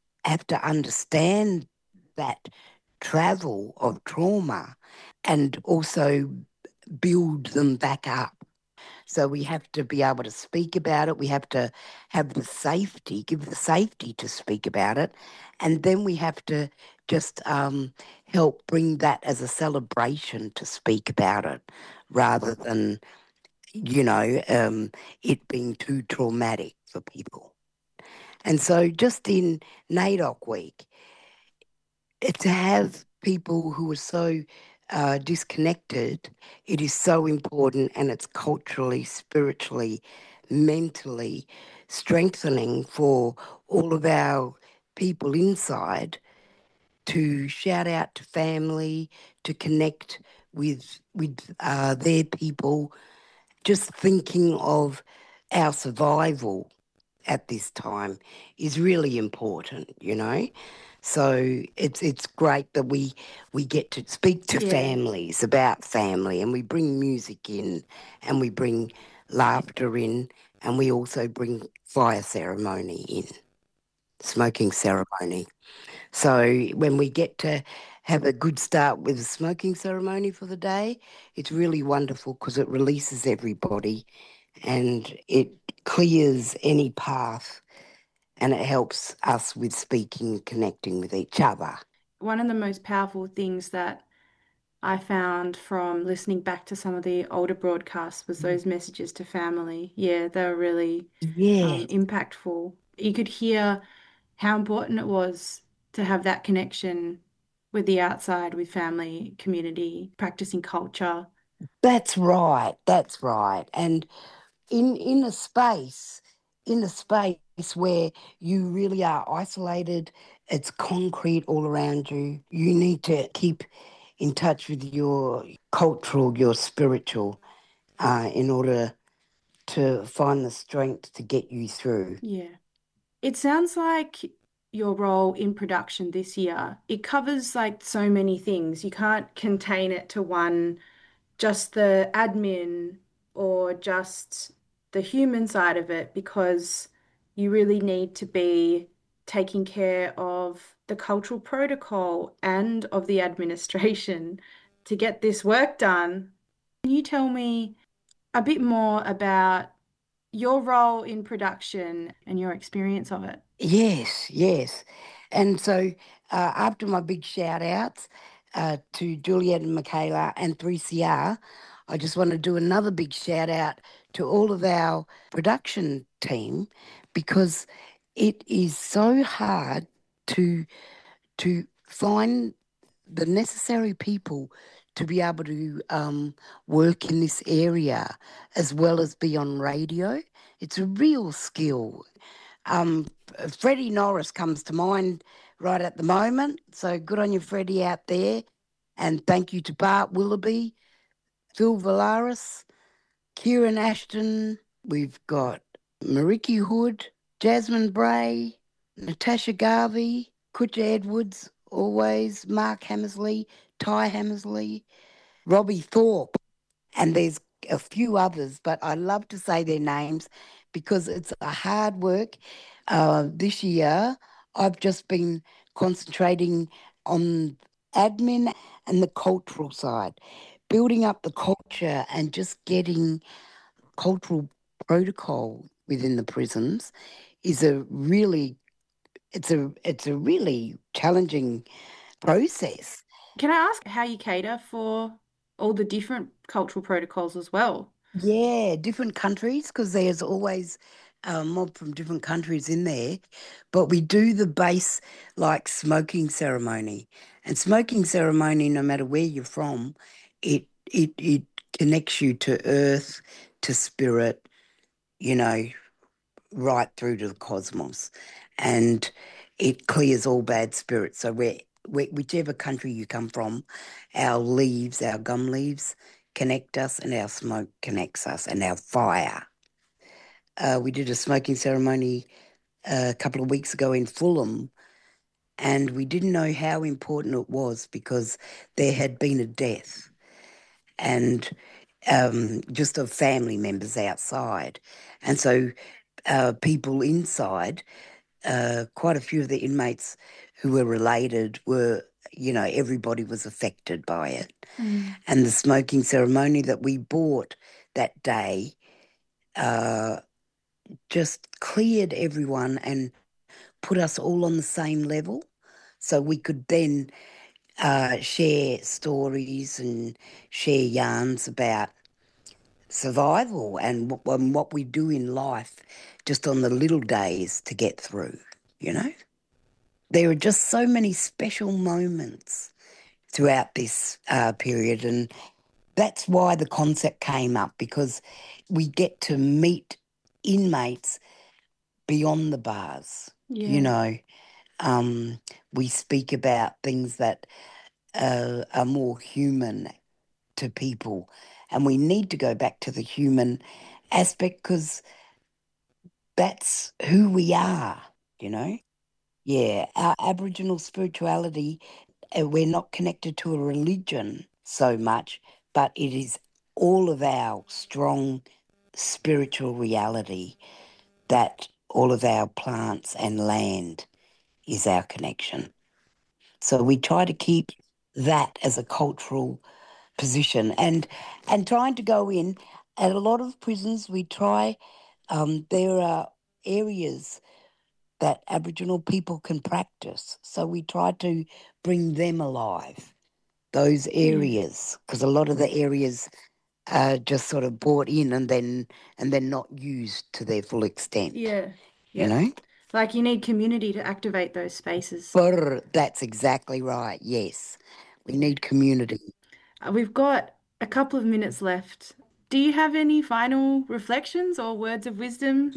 understand that travel of trauma and also build them back up. So we have to be able to speak about it. We have to have the safety, give the safety to speak about it. And then we have to just help bring that as a celebration to speak about it rather than, you know, it being too traumatic for people. And so just in NAIDOC week, to have people who are so disconnected, it is so important, and it's culturally, spiritually, mentally strengthening for all of our people inside to shout out to family, to connect with their people, just thinking of our survival at this time is really important, you know. So it's great that we get to speak to families about family, and we bring music in and we bring laughter in, and we also bring fire ceremony in, smoking ceremony. So when we get to have a good start with a smoking ceremony for the day, it's really wonderful because it releases everybody and it clears any path, and it helps us with speaking, connecting with each other. One of the most powerful things that I found from listening back to some of the older broadcasts was those messages to family. Yeah, they were really impactful. You could hear how important it was to have that connection with the outside, with family, community, practicing culture. That's right. And in a space where you really are isolated, it's concrete all around you. You need to keep in touch with your cultural, your spiritual, in order to find the strength to get you through. Yeah. It sounds like your role in production this year, it covers like so many things. You can't contain it to one, just the admin or just the human side of it, because you really need to be taking care of the cultural protocol and of the administration to get this work done. Can you tell me a bit more about your role in production and your experience of it? Yes. And so after my big shout outs to Juliet and Michaela and 3CR, I just want to do another big shout out to all of our production team, because it is so hard to find the necessary people to be able to work in this area as well as be on radio. It's a real skill. Freddie Norris comes to mind right at the moment. So good on you, Freddie, out there. And thank you to Bart Willoughby, Phil Valaris, Kieran Ashton. We've got Mariki Hood, Jasmine Bray, Natasha Garvey, Kutcha Edwards, always, Mark Hammersley, Ty Hammersley, Robbie Thorpe. And there's a few others, but I love to say their names because it's a hard work. This year, I've just been concentrating on admin and the cultural side, building up the culture and just getting cultural protocol within the prisons is a really challenging process. Can I ask how you cater for all the different cultural protocols as well? Yeah, different countries, because there's always a mob from different countries in there. But we do the base like smoking ceremony. And smoking ceremony, no matter where you're from, it connects you to earth, to spirit, you know, right through to the cosmos. And it clears all bad spirits. So whichever country you come from, our leaves, our gum leaves, connect us, and our smoke connects us, and our fire. We did a smoking ceremony a couple of weeks ago in Fulham, and we didn't know how important it was because there had been a death and just of family members outside. And so people inside, quite a few of the inmates who were related were, you know, everybody was affected by it. And the smoking ceremony that we bought that day just cleared everyone and put us all on the same level, so we could then share stories and share yarns about survival and what we do in life just on the little days to get through, you know. There are just so many special moments throughout this period, and that's why the concept came up, because we get to meet inmates beyond the bars. You know, we speak about things that are more human to people, and we need to go back to the human aspect because that's who we are, you know. Yeah, our Aboriginal spirituality, we're not connected to a religion so much, but it is all of our strong spiritual reality that all of our plants and land is our connection. So we try to keep that as a cultural position, and trying to go in at a lot of prisons. We try. There are areas that Aboriginal people can practice, so we try to bring them alive. Those areas, because a lot of the areas are just sort of brought in and then not used to their full extent. Yeah. You know? Like you need community to activate those spaces. That's exactly right, yes. We need community. We've got a couple of minutes left. Do you have any final reflections or words of wisdom?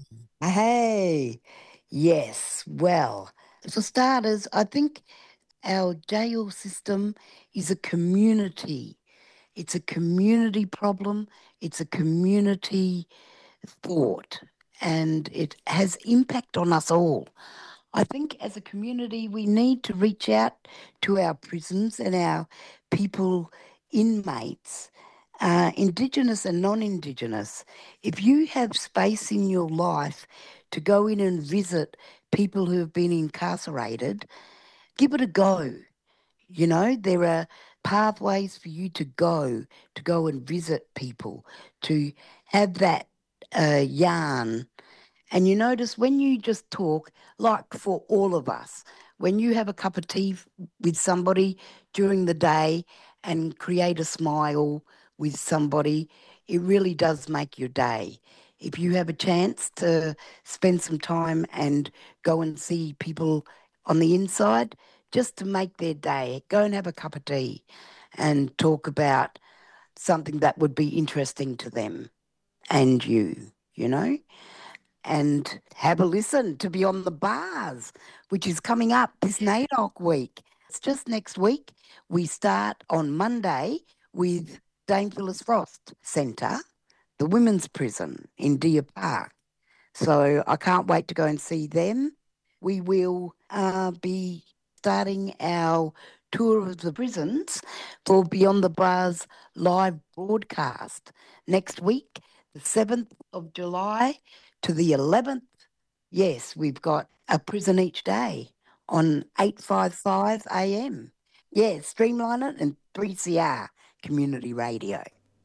Hey, yes. Well, for starters, I think our jail system is a community. It's a community problem. It's a community thought, and it has impact on us all. I think as a community, we need to reach out to our prisons and our people, inmates, Indigenous and non-Indigenous. If you have space in your life to go in and visit people who have been incarcerated, give it a go. You know, there are pathways for you to go and visit people, to have that yarn. And you notice when you just talk, like for all of us, when you have a cup of tea with somebody during the day and create a smile with somebody, it really does make your day. If you have a chance to spend some time and go and see people on the inside, just to make their day, go and have a cup of tea and talk about something that would be interesting to them and you know, and have a listen to Beyond the Bars, which is coming up this NAIDOC week. It's just next week. We start on Monday with Dame Phyllis Frost Centre, the Women's Prison in Deer Park. So I can't wait to go and see them. We will be starting our tour of the prisons for Beyond the Bars live broadcast next week, the 7th of July to the 11th. Yes, we've got a prison each day on 855 AM. Yeah, streamline it and 3CR Community Radio.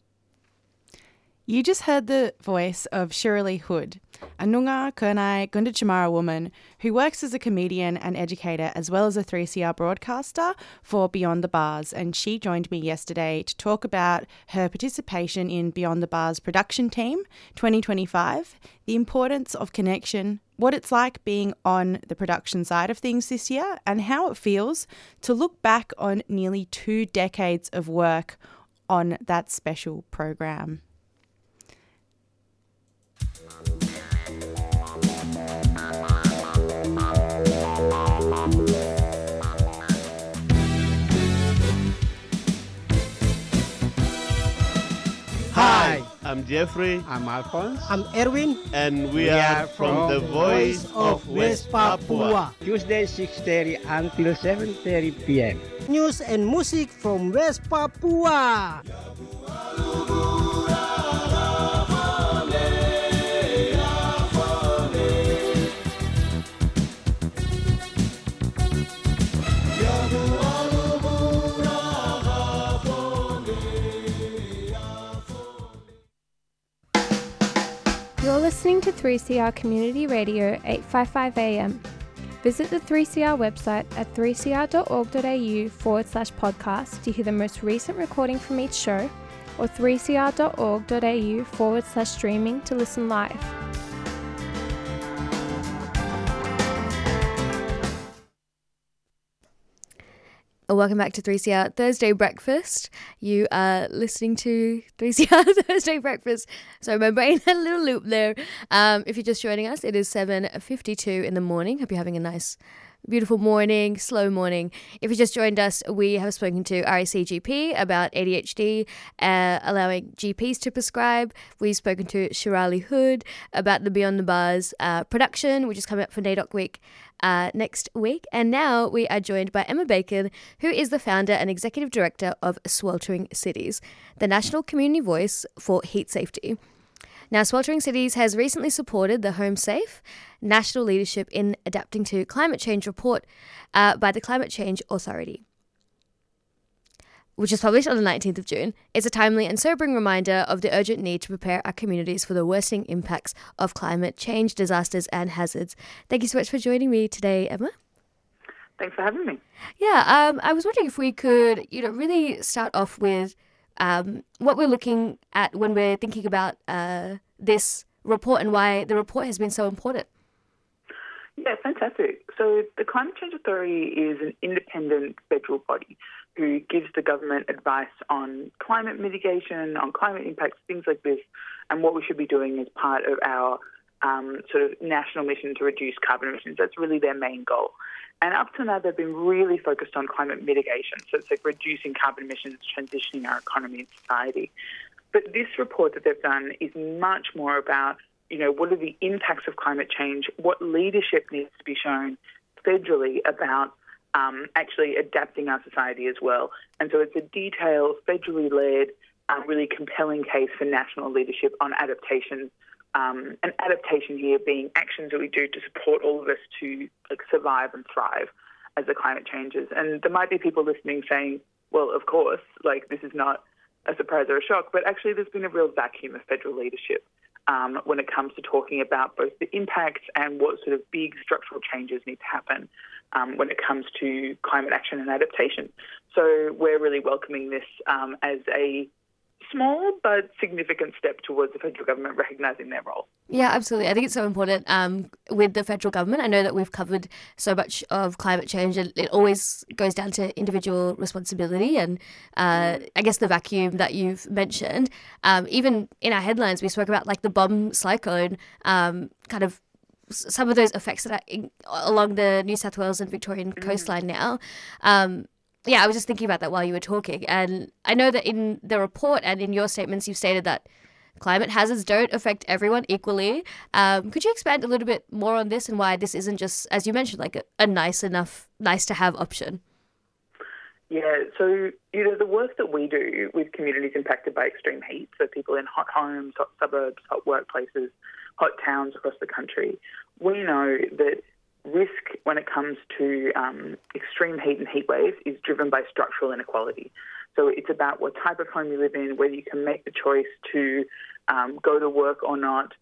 You just heard the voice of Shirley Hood, a Noongar Kurnai Gunditjmara woman who works as a comedian and educator as well as a 3CR broadcaster for Beyond the Bars, and she joined me yesterday to talk about her participation in Beyond the Bars production team 2025, the importance of connection, what it's like being on the production side of things this year, and how it feels to look back on nearly 2 decades of work on that special program. Hi, I'm Jeffrey. I'm Alphonse. I'm Erwin. And we are from the Voice of West Papua. Tuesday 6:30 until 7:30 p.m. News and music from West Papua. You're listening to 3CR Community Radio 855 AM. Visit the 3CR website at 3cr.org.au/podcast to hear the most recent recording from each show, or 3cr.org.au/streaming to listen live. Welcome back to 3CR Thursday Breakfast. You are listening to 3CR Thursday Breakfast. So my brain had a little loop there. If you're just joining us, it is 7:52 in the morning. Hope you're having a nice, beautiful morning, slow morning. If you just joined us, we have spoken to RACGP about ADHD, allowing GPs to prescribe. We've spoken to Shirley Hood about the Beyond the Bars production, which is coming up for NAIDOC Week next week. And now we are joined by Emma Bacon, who is the founder and executive director of Sweltering Cities, the national community voice for heat safety. Now, Sweltering Cities has recently supported the Home Safe National Leadership in Adapting to Climate Change report by the Climate Change Authority, which is published on the 19th of June. It's a timely and sobering reminder of the urgent need to prepare our communities for the worsening impacts of climate change, disasters and hazards. Thank you so much for joining me today, Emma. Thanks for having me. Yeah, I was wondering if we could, really start off with what we're looking at when we're thinking about this report and why the report has been so important. Yeah, fantastic. So the Climate Change Authority is an independent federal body who gives the government advice on climate mitigation, on climate impacts, things like this, and what we should be doing as part of our sort of national mission to reduce carbon emissions. That's really their main goal. And up to now, they've been really focused on climate mitigation. So it's like reducing carbon emissions, transitioning our economy and society. But this report that they've done is much more about, what are the impacts of climate change, what leadership needs to be shown federally about actually adapting our society as well. And so it's a detailed, federally led, really compelling case for national leadership on adaptation. And adaptation here being actions that we do to support all of us to survive and thrive as the climate changes. And there might be people listening saying, well, of course, this is not a surprise or a shock, but actually there's been a real vacuum of federal leadership when it comes to talking about both the impacts and what sort of big structural changes need to happen when it comes to climate action and adaptation. So we're really welcoming this as a small but significant step towards the federal government recognising their role. Yeah, absolutely. I think it's so important with the federal government. I know that we've covered so much of climate change, and it always goes down to individual responsibility and I guess the vacuum that you've mentioned. Even in our headlines, we spoke about like the bomb cyclone, kind of some of those effects that are along the New South Wales and Victorian coastline now. Yeah, I was just thinking about that while you were talking. And I know that in the report and in your statements, you've stated that climate hazards don't affect everyone equally. Could you expand a little bit more on this and why this isn't just, as you mentioned, like a nice to have option? Yeah, so, the work that we do with communities impacted by extreme heat, so people in hot homes, hot suburbs, hot workplaces, hot towns across the country, we know that risk when it comes to extreme heat and heat waves is driven by structural inequality. So it's about what type of home you live in, whether you can make the choice to go to work or not,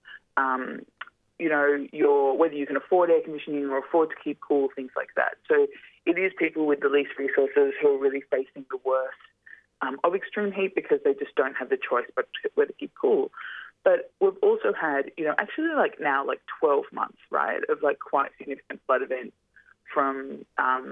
whether you can afford air conditioning or afford to keep cool, things like that. So it is people with the least resources who are really facing the worst of extreme heat because they just don't have the choice but whether to keep cool. But we've also had, actually 12 months, right, of quite significant flood events from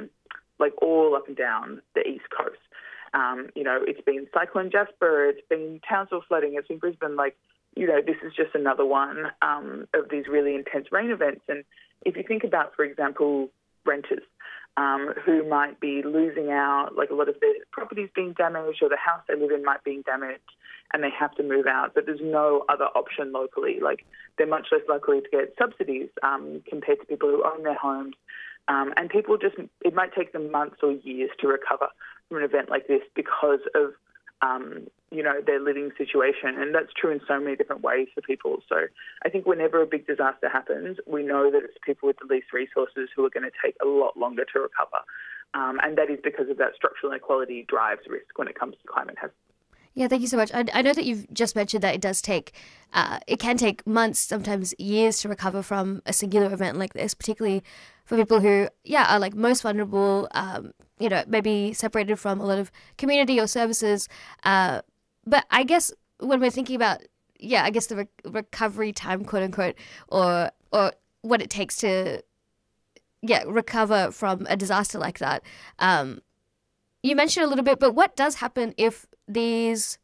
all up and down the East Coast. It's been Cyclone Jasper, it's been Townsville flooding, it's been Brisbane. This is just another one of these really intense rain events. And if you think about, for example, renters who might be losing out, a lot of their properties being damaged or the house they live in might be damaged and they have to move out, but there's no other option locally. They're much less likely to get subsidies compared to people who own their homes. And people it might take them months or years to recover from an event like this because of, their living situation. And that's true in so many different ways for people. So I think whenever a big disaster happens, we know that it's people with the least resources who are going to take a lot longer to recover. And that is because of that structural inequality drives risk when it comes to climate hazards. Yeah, thank you so much. I know that you've just mentioned that it can take months, sometimes years to recover from a singular event like this, particularly for people who, are most vulnerable, maybe separated from a lot of community or services. But I guess when we're thinking about, the recovery time, quote unquote, or what it takes to, recover from a disaster like that, you mentioned a little bit, but what does happen if these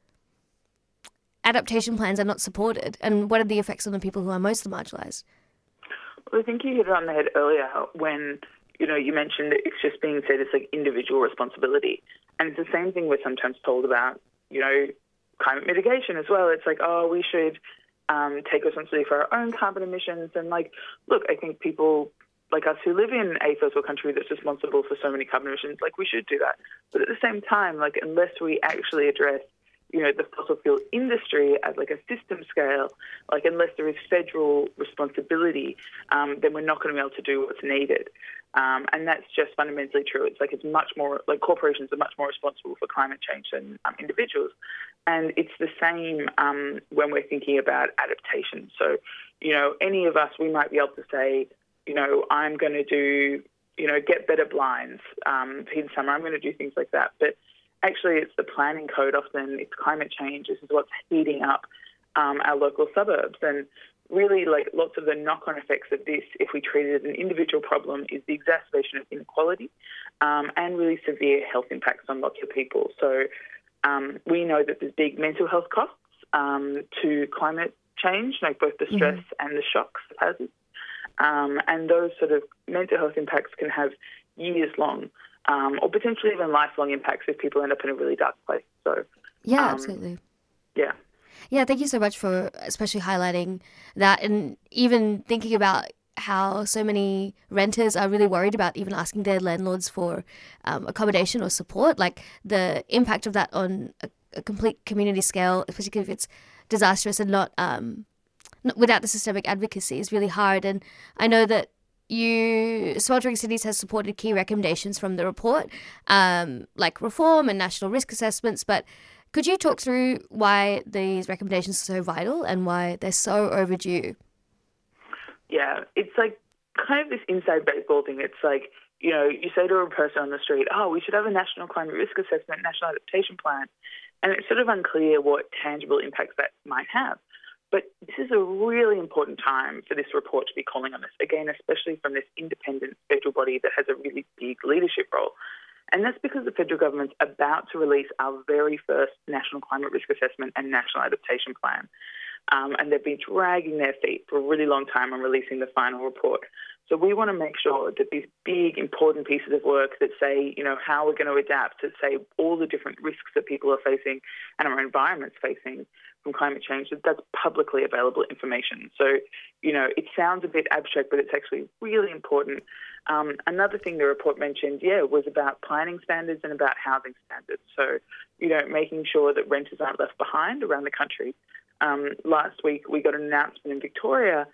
adaptation plans are not supported, and what are the effects on the people who are most marginalised? Well, I think you hit it on the head earlier when, you mentioned that it's just being said as individual responsibility. And it's the same thing we're sometimes told about, climate mitigation as well. It's we should take responsibility for our own carbon emissions. And look, I think people like us who live in a first world country that's responsible for so many carbon emissions, we should do that. But at the same time, unless we actually address, the fossil fuel industry at a system scale, unless there is federal responsibility, then we're not going to be able to do what's needed. And that's just fundamentally true. It's much more, corporations are much more responsible for climate change than individuals. And it's the same when we're thinking about adaptation. So, any of us, we might be able to say, I'm going to do, get better blinds for the summer. I'm going to do things like that. But actually, it's the planning code often. It's climate change. This is what's heating up our local suburbs. And really, lots of the knock-on effects of this, if we treat it as an individual problem, is the exacerbation of inequality and really severe health impacts on lots of people. So we know that there's big mental health costs to climate change, both the stress and the shocks it poses. And those sort of mental health impacts can have years-long or potentially even lifelong impacts if people end up in a really dark place. So absolutely. Yeah. Yeah, thank you so much for especially highlighting that, and even thinking about how so many renters are really worried about even asking their landlords for accommodation or support, the impact of that on a complete community scale, especially if it's disastrous and not without the systemic advocacy, is really hard. And I know that Sweltering Cities has supported key recommendations from the report, like reform and national risk assessments, but could you talk through why these recommendations are so vital and why they're so overdue? Yeah, it's kind of this inside baseball thing. It's you say to a person on the street, we should have a national climate risk assessment, national adaptation plan. And it's sort of unclear what tangible impacts that might have. But this is a really important time for this report to be calling on this, again, especially from this independent federal body that has a really big leadership role. And that's because the federal government's about to release our very first National Climate Risk Assessment and National Adaptation Plan. And they've been dragging their feet for a really long time on releasing the final report. So we want to make sure that these big, important pieces of work that say, how we're going to adapt, that say all the different risks that people are facing and our environment's facing from climate change, that's publicly available information. So, it sounds a bit abstract, but it's actually really important. Another thing the report mentioned, was about planning standards and about housing standards. So, making sure that renters aren't left behind around the country. Last week, we got an announcement in Victoria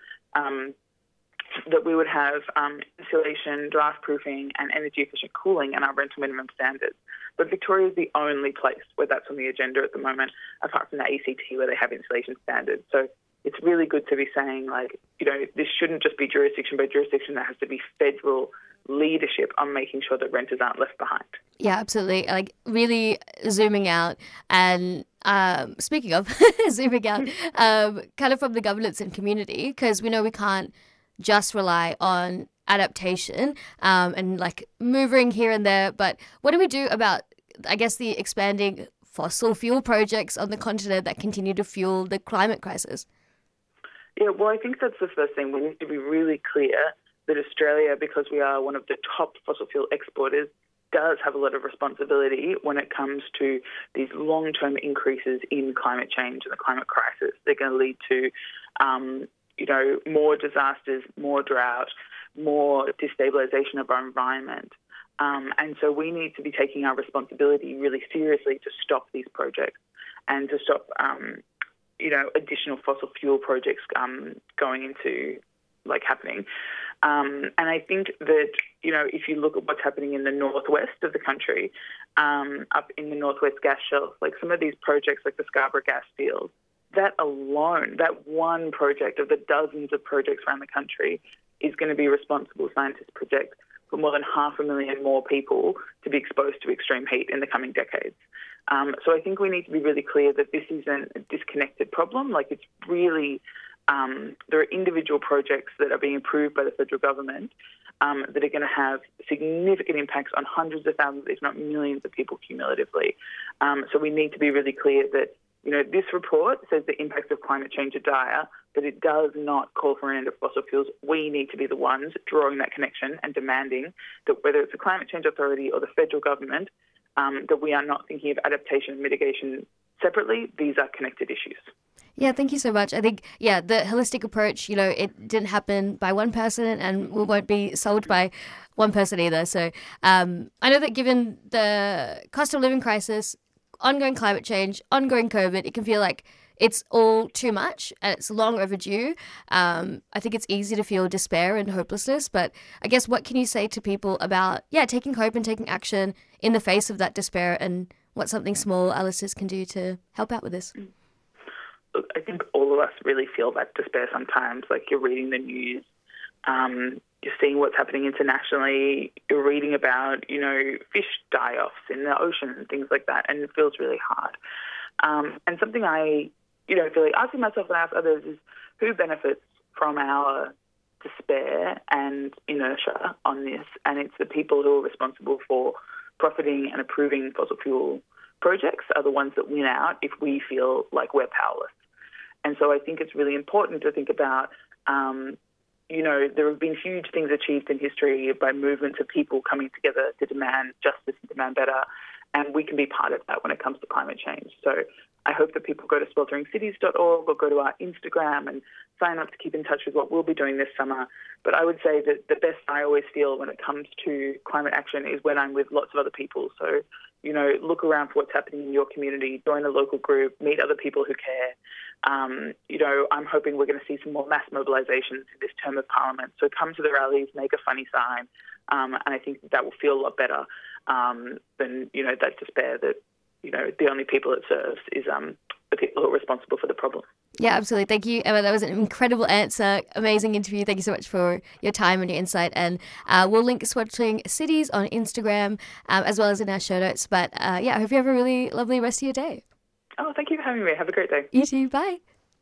that we would have insulation, draft-proofing and energy-efficient cooling in our rental minimum standards. But Victoria is the only place where that's on the agenda at the moment, apart from the ACT where they have insulation standards. So it's really good to be saying, this shouldn't just be jurisdiction by jurisdiction. There has to be federal leadership on making sure that renters aren't left behind. Yeah, absolutely. Really zooming out and speaking of zooming out, kind of from the governance and community, because we know we can't just rely on adaptation and moving here and there. But what do we do about, I guess, the expanding fossil fuel projects on the continent that continue to fuel the climate crisis? Yeah, well, I think that's the first thing. We need to be really clear that Australia, because we are one of the top fossil fuel exporters, does have a lot of responsibility when it comes to these long-term increases in climate change and the climate crisis. They're going to lead to more disasters, more drought, more destabilisation of our environment. And so we need to be taking our responsibility really seriously to stop these projects and to stop, additional fossil fuel projects going into, happening. And I think that, if you look at what's happening in the northwest of the country, up in the northwest gas shelf, some of these projects like the Scarborough gas field, that alone, that one project of the dozens of projects around the country is going to be responsible, scientists project, for more than 500,000 more people to be exposed to extreme heat in the coming decades. So I think we need to be really clear that this isn't a disconnected problem. It's really, there are individual projects that are being approved by the federal government that are going to have significant impacts on hundreds of thousands, if not millions of people cumulatively. So we need to be really clear that this report says the impacts of climate change are dire, but it does not call for an end of fossil fuels. We need to be the ones drawing that connection and demanding that whether it's the Climate Change Authority or the federal government, that we are not thinking of adaptation and mitigation separately. These are connected issues. Yeah, thank you so much. I think, the holistic approach, it didn't happen by one person and won't be solved by one person either. So I know that given the cost of living crisis, ongoing climate change, ongoing COVID, it can feel like it's all too much and it's long overdue. I think it's easy to feel despair and hopelessness, but I guess what can you say to people about, taking hope and taking action in the face of that despair and what something small Alice's can do to help out with this? Look, I think all of us really feel that despair sometimes. You're reading the news, you're seeing what's happening internationally, you're reading about, fish die-offs in the ocean and things like that, and it feels really hard. And something I, feel like asking myself and ask others is who benefits from our despair and inertia on this? And it's the people who are responsible for profiting and approving fossil fuel projects are the ones that win out if we feel like we're powerless. And so I think it's really important to think about, there have been huge things achieved in history by movements of people coming together to demand justice and demand better, and we can be part of that when it comes to climate change. So I hope that people go to swelteringcities.org or go to our Instagram and sign up to keep in touch with what we'll be doing this summer. But I would say that the best I always feel when it comes to climate action is when I'm with lots of other people. So, look around for what's happening in your community, join a local group, meet other people who care. I'm hoping we're going to see some more mass mobilisations in this term of Parliament. So come to the rallies, make a funny sign, and I think that will feel a lot better than, that despair that, the only people it serves is the people who are responsible for the problem. Yeah, absolutely. Thank you, Emma. That was an incredible answer. Amazing interview. Thank you so much for your time and your insight. And we'll link Sweltering Cities on Instagram as well as in our show notes. But I hope you have a really lovely rest of your day. Oh, thank you for having me. Have a great day. You too. Bye.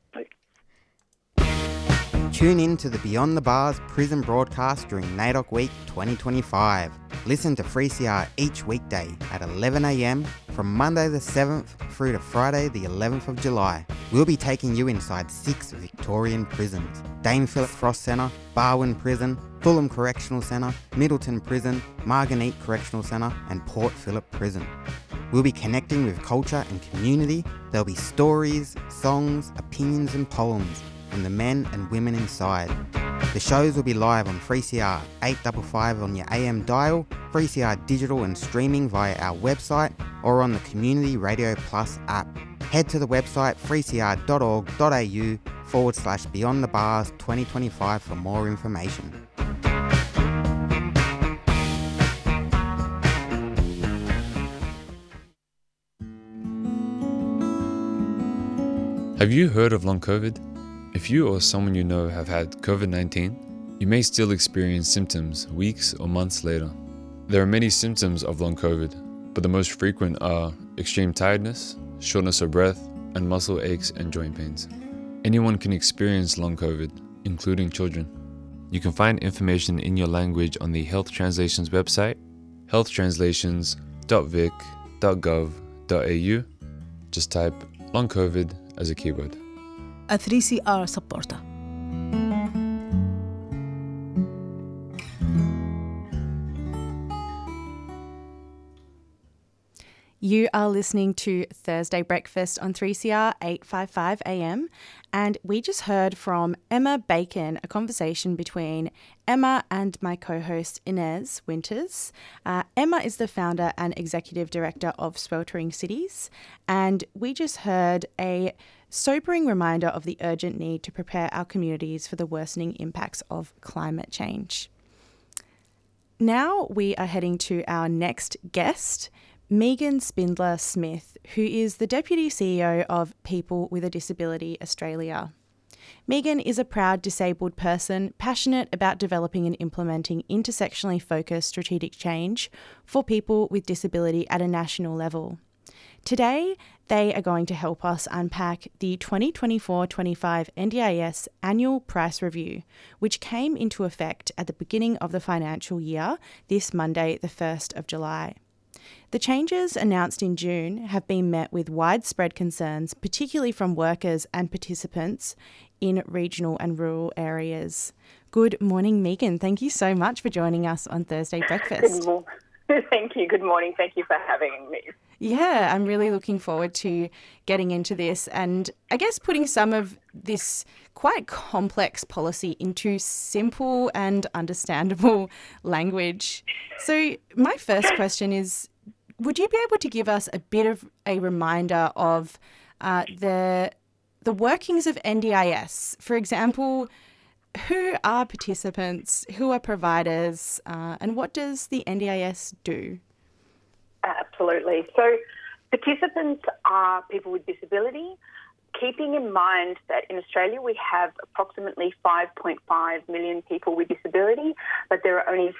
Tune in to the Beyond the Bars prison broadcast during NAIDOC Week 2025. Listen to 3CR each weekday at 11 a.m. from Monday the 7th through to Friday the 11th of July. We'll be taking you inside 6 Victorian prisons: Dame Phillip Frost Centre, Barwon Prison, Fulham Correctional Centre, Middleton Prison, Margonique Correctional Centre and Port Phillip Prison. We'll be connecting with culture and community. There'll be stories, songs, opinions and poems from the men and women inside. The shows will be live on 3CR 855 on your AM dial, 3CR digital and streaming via our website or on the Community Radio Plus app. Head to the website 3cr.org.au/Beyond the Bars 2025 for more information. Have you heard of long COVID? If you or someone you know have had COVID-19, you may still experience symptoms weeks or months later. There are many symptoms of long COVID, but the most frequent are extreme tiredness, shortness of breath, and muscle aches and joint pains. Anyone can experience long COVID, including children. You can find information in your language on the Health Translations website, healthtranslations.vic.gov.au. Just type long COVID as a keyword. A 3CR supporter. You are listening to Thursday Breakfast on 3CR 855 AM, and we just heard from Emma Bacon, a conversation between Emma and my co-host Inez Winters. Emma is the founder and executive director of Sweltering Cities, and we just heard a sobering reminder of the urgent need to prepare our communities for the worsening impacts of climate change. Now we are heading to our next guest, Megan Spindler-Smith, who is the Deputy CEO of People with a Disability Australia. Megan is a proud disabled person, passionate about developing and implementing intersectionally focused strategic change for people with disability at a national level. Today, they are going to help us unpack the 2024-25 NDIS Annual Price Review, which came into effect at the beginning of the financial year, this Monday, the 1st of July. The changes announced in June have been met with widespread concerns, particularly from workers and participants in regional and rural areas. Good morning, Megan. Thank you so much for joining us on Thursday Breakfast. Thank you. Good morning. Thank you for having me. Yeah, I'm really looking forward to getting into this and I guess putting some of this quite complex policy into simple and understandable language. So my first question is, would you be able to give us a bit of a reminder of the workings of NDIS? For example, who are participants, who are providers, and what does the NDIS do? Absolutely. So participants are people with disability, keeping in mind that in Australia we have approximately 5.5 million people with disability, but there are only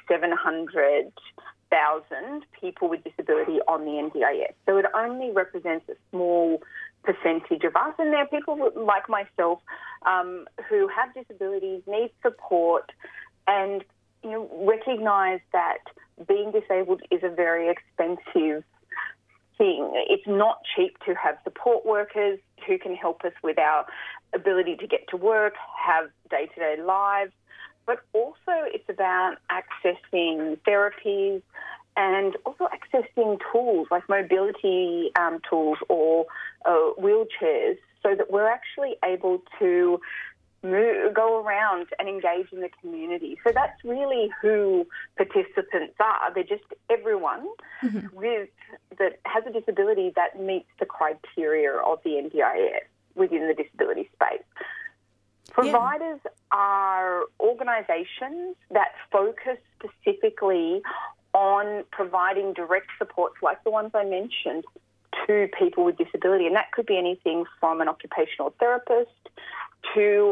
700,000 people with disability on the NDIS. So it only represents a small percentage of us, and there are people like myself who have disabilities, need support, and recognise that being disabled is a very expensive thing. It's not cheap to have support workers who can help us with our ability to get to work, have day-to-day lives, but also it's about accessing therapies and also accessing tools like mobility tools or wheelchairs so that we're actually able to go around and engage in the community. So that's really who participants are. They're just everyone that has a disability that meets the criteria of the NDIS within the disability space. Providers are organisations that focus specifically on providing direct supports like the ones I mentioned to people with disability. And that could be anything from an occupational therapist to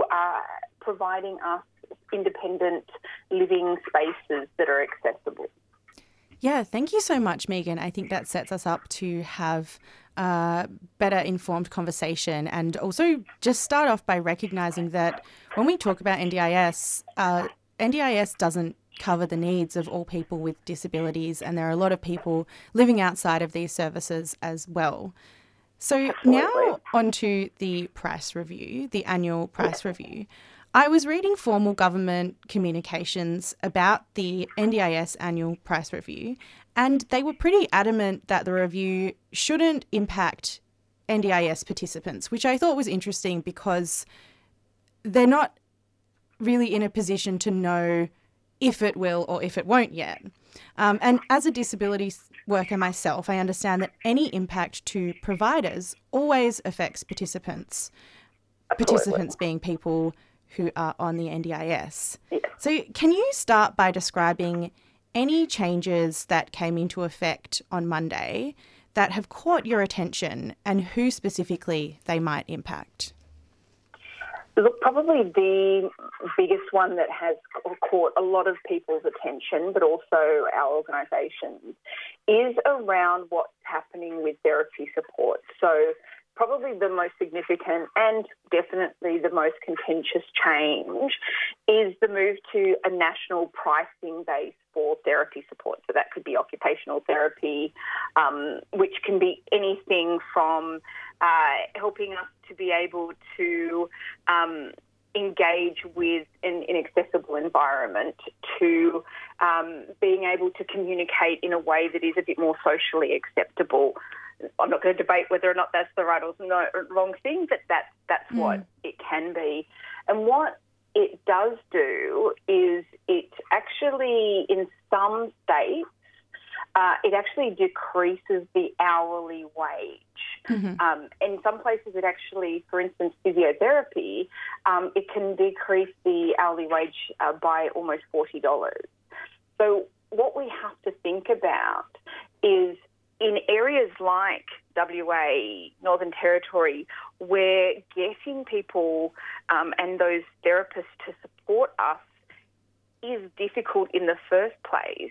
providing us independent living spaces that are accessible. Yeah, thank you so much, Megan. I think that sets us up to have a better informed conversation, and also just start off by recognising that when we talk about NDIS, NDIS doesn't cover the needs of all people with disabilities, and there are a lot of people living outside of these services as well. So now onto the price review, the annual price review. I was reading formal government communications about the NDIS annual price review, and they were pretty adamant that the review shouldn't impact NDIS participants, which I thought was interesting because they're not really in a position to know if it will or if it won't yet. And as a disability worker myself, I understand that any impact to providers always affects participants. Participants being people who are on the NDIS. Yes. So can you start by describing any changes that came into effect on Monday that have caught your attention and who specifically they might impact? Look, probably the biggest one that has caught a lot of people's attention, but also our organisations, is around what's happening with therapy support. So probably the most significant and definitely the most contentious change is the move to a national pricing base for therapy support. So that could be occupational therapy, which can be anything from helping us to be able to engage with an inaccessible environment to being able to communicate in a way that is a bit more socially acceptable. I'm not going to debate whether or not that's the right or wrong thing, but that's what it can be. And what it does do is it actually, in some states, it actually decreases the hourly wage. In some places, it actually, for instance, physiotherapy, it can decrease the hourly wage by almost $40. So what we have to think about is in areas like WA, Northern Territory, where getting people and those therapists to support us is difficult in the first place.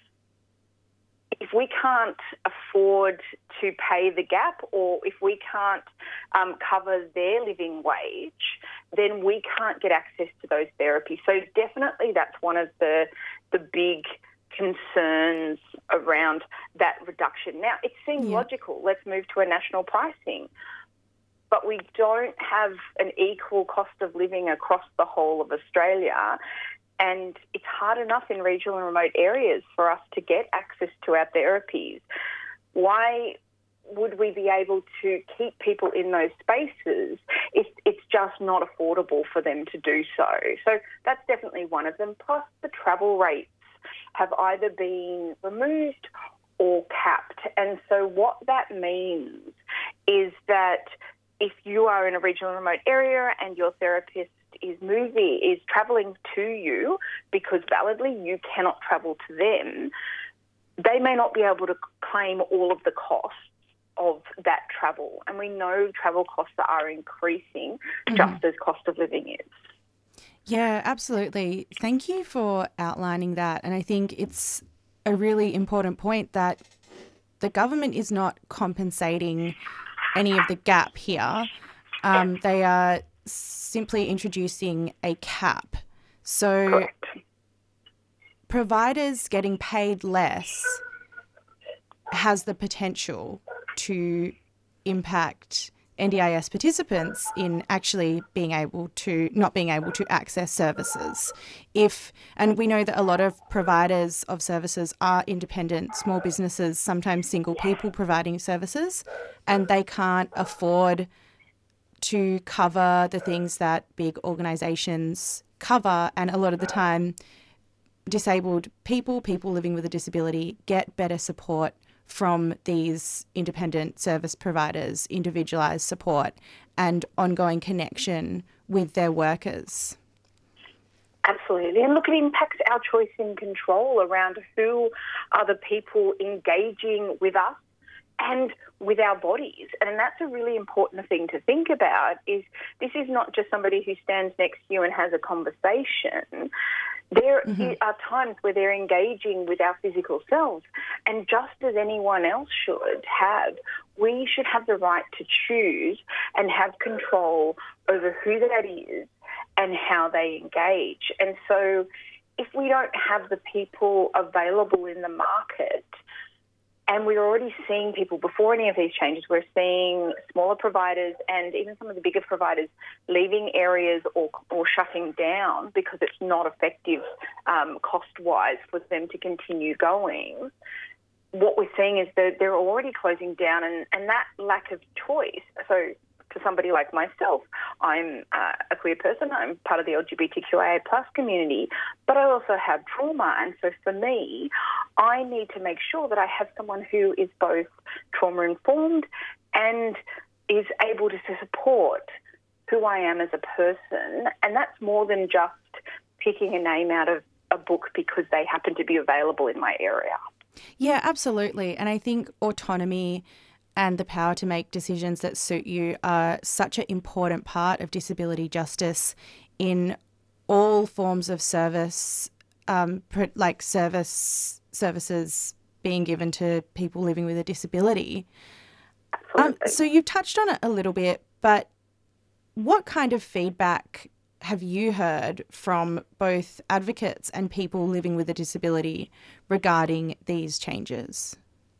If we can't afford to pay the gap, or if we can't cover their living wage, then we can't get access to those therapies. So definitely that's one of the big concerns around that reduction. Now, it seems logical. Let's move to a national pricing. But we don't have an equal cost of living across the whole of Australia. And it's hard enough in regional and remote areas for us to get access to our therapies. Why would we be able to keep people in those spaces if it's just not affordable for them to do so? So that's definitely one of them. Plus the travel rates have either been removed or capped. And so what that means is that if you are in a regional and remote area and your therapist is travelling to you because validly you cannot travel to them, they may not be able to claim all of the costs of that travel. And we know travel costs are increasing just as cost of living is. Yeah, absolutely. Thank you for outlining that. And I think it's a really important point that the government is not compensating any of the gap here. They are simply introducing a cap. So Correct. Providers getting paid less has the potential to impact NDIS participants in actually not being able to access services. And we know that a lot of providers of services are independent, small businesses, sometimes single people providing services, and they can't afford to cover the things that big organisations cover. And a lot of the time, disabled people living with a disability get better support from these independent service providers, individualised support and ongoing connection with their workers. Absolutely. And look, it impacts our choice in control around who are the people engaging with us and with our bodies. And that's a really important thing to think about, is this is not just somebody who stands next to you and has a conversation. There are times where they're engaging with our physical selves, and just as anyone else should have, we should have the right to choose and have control over who that is and how they engage. And so if we don't have the people available in the market, and we're already seeing people before any of these changes, we're seeing smaller providers and even some of the bigger providers leaving areas or shutting down because it's not effective cost-wise for them to continue going. What we're seeing is that they're already closing down, and that lack of choice. So for somebody like myself, I'm a queer person, I'm part of the LGBTQIA+ community, but I also have trauma. And so for me, I need to make sure that I have someone who is both trauma-informed and is able to support who I am as a person. And that's more than just picking a name out of a book because they happen to be available in my area. Yeah, absolutely. And I think autonomy and the power to make decisions that suit you are such an important part of disability justice in all forms of service, like services being given to people living with a disability. So you've touched on it a little bit, but what kind of feedback have you heard from both advocates and people living with a disability regarding these changes?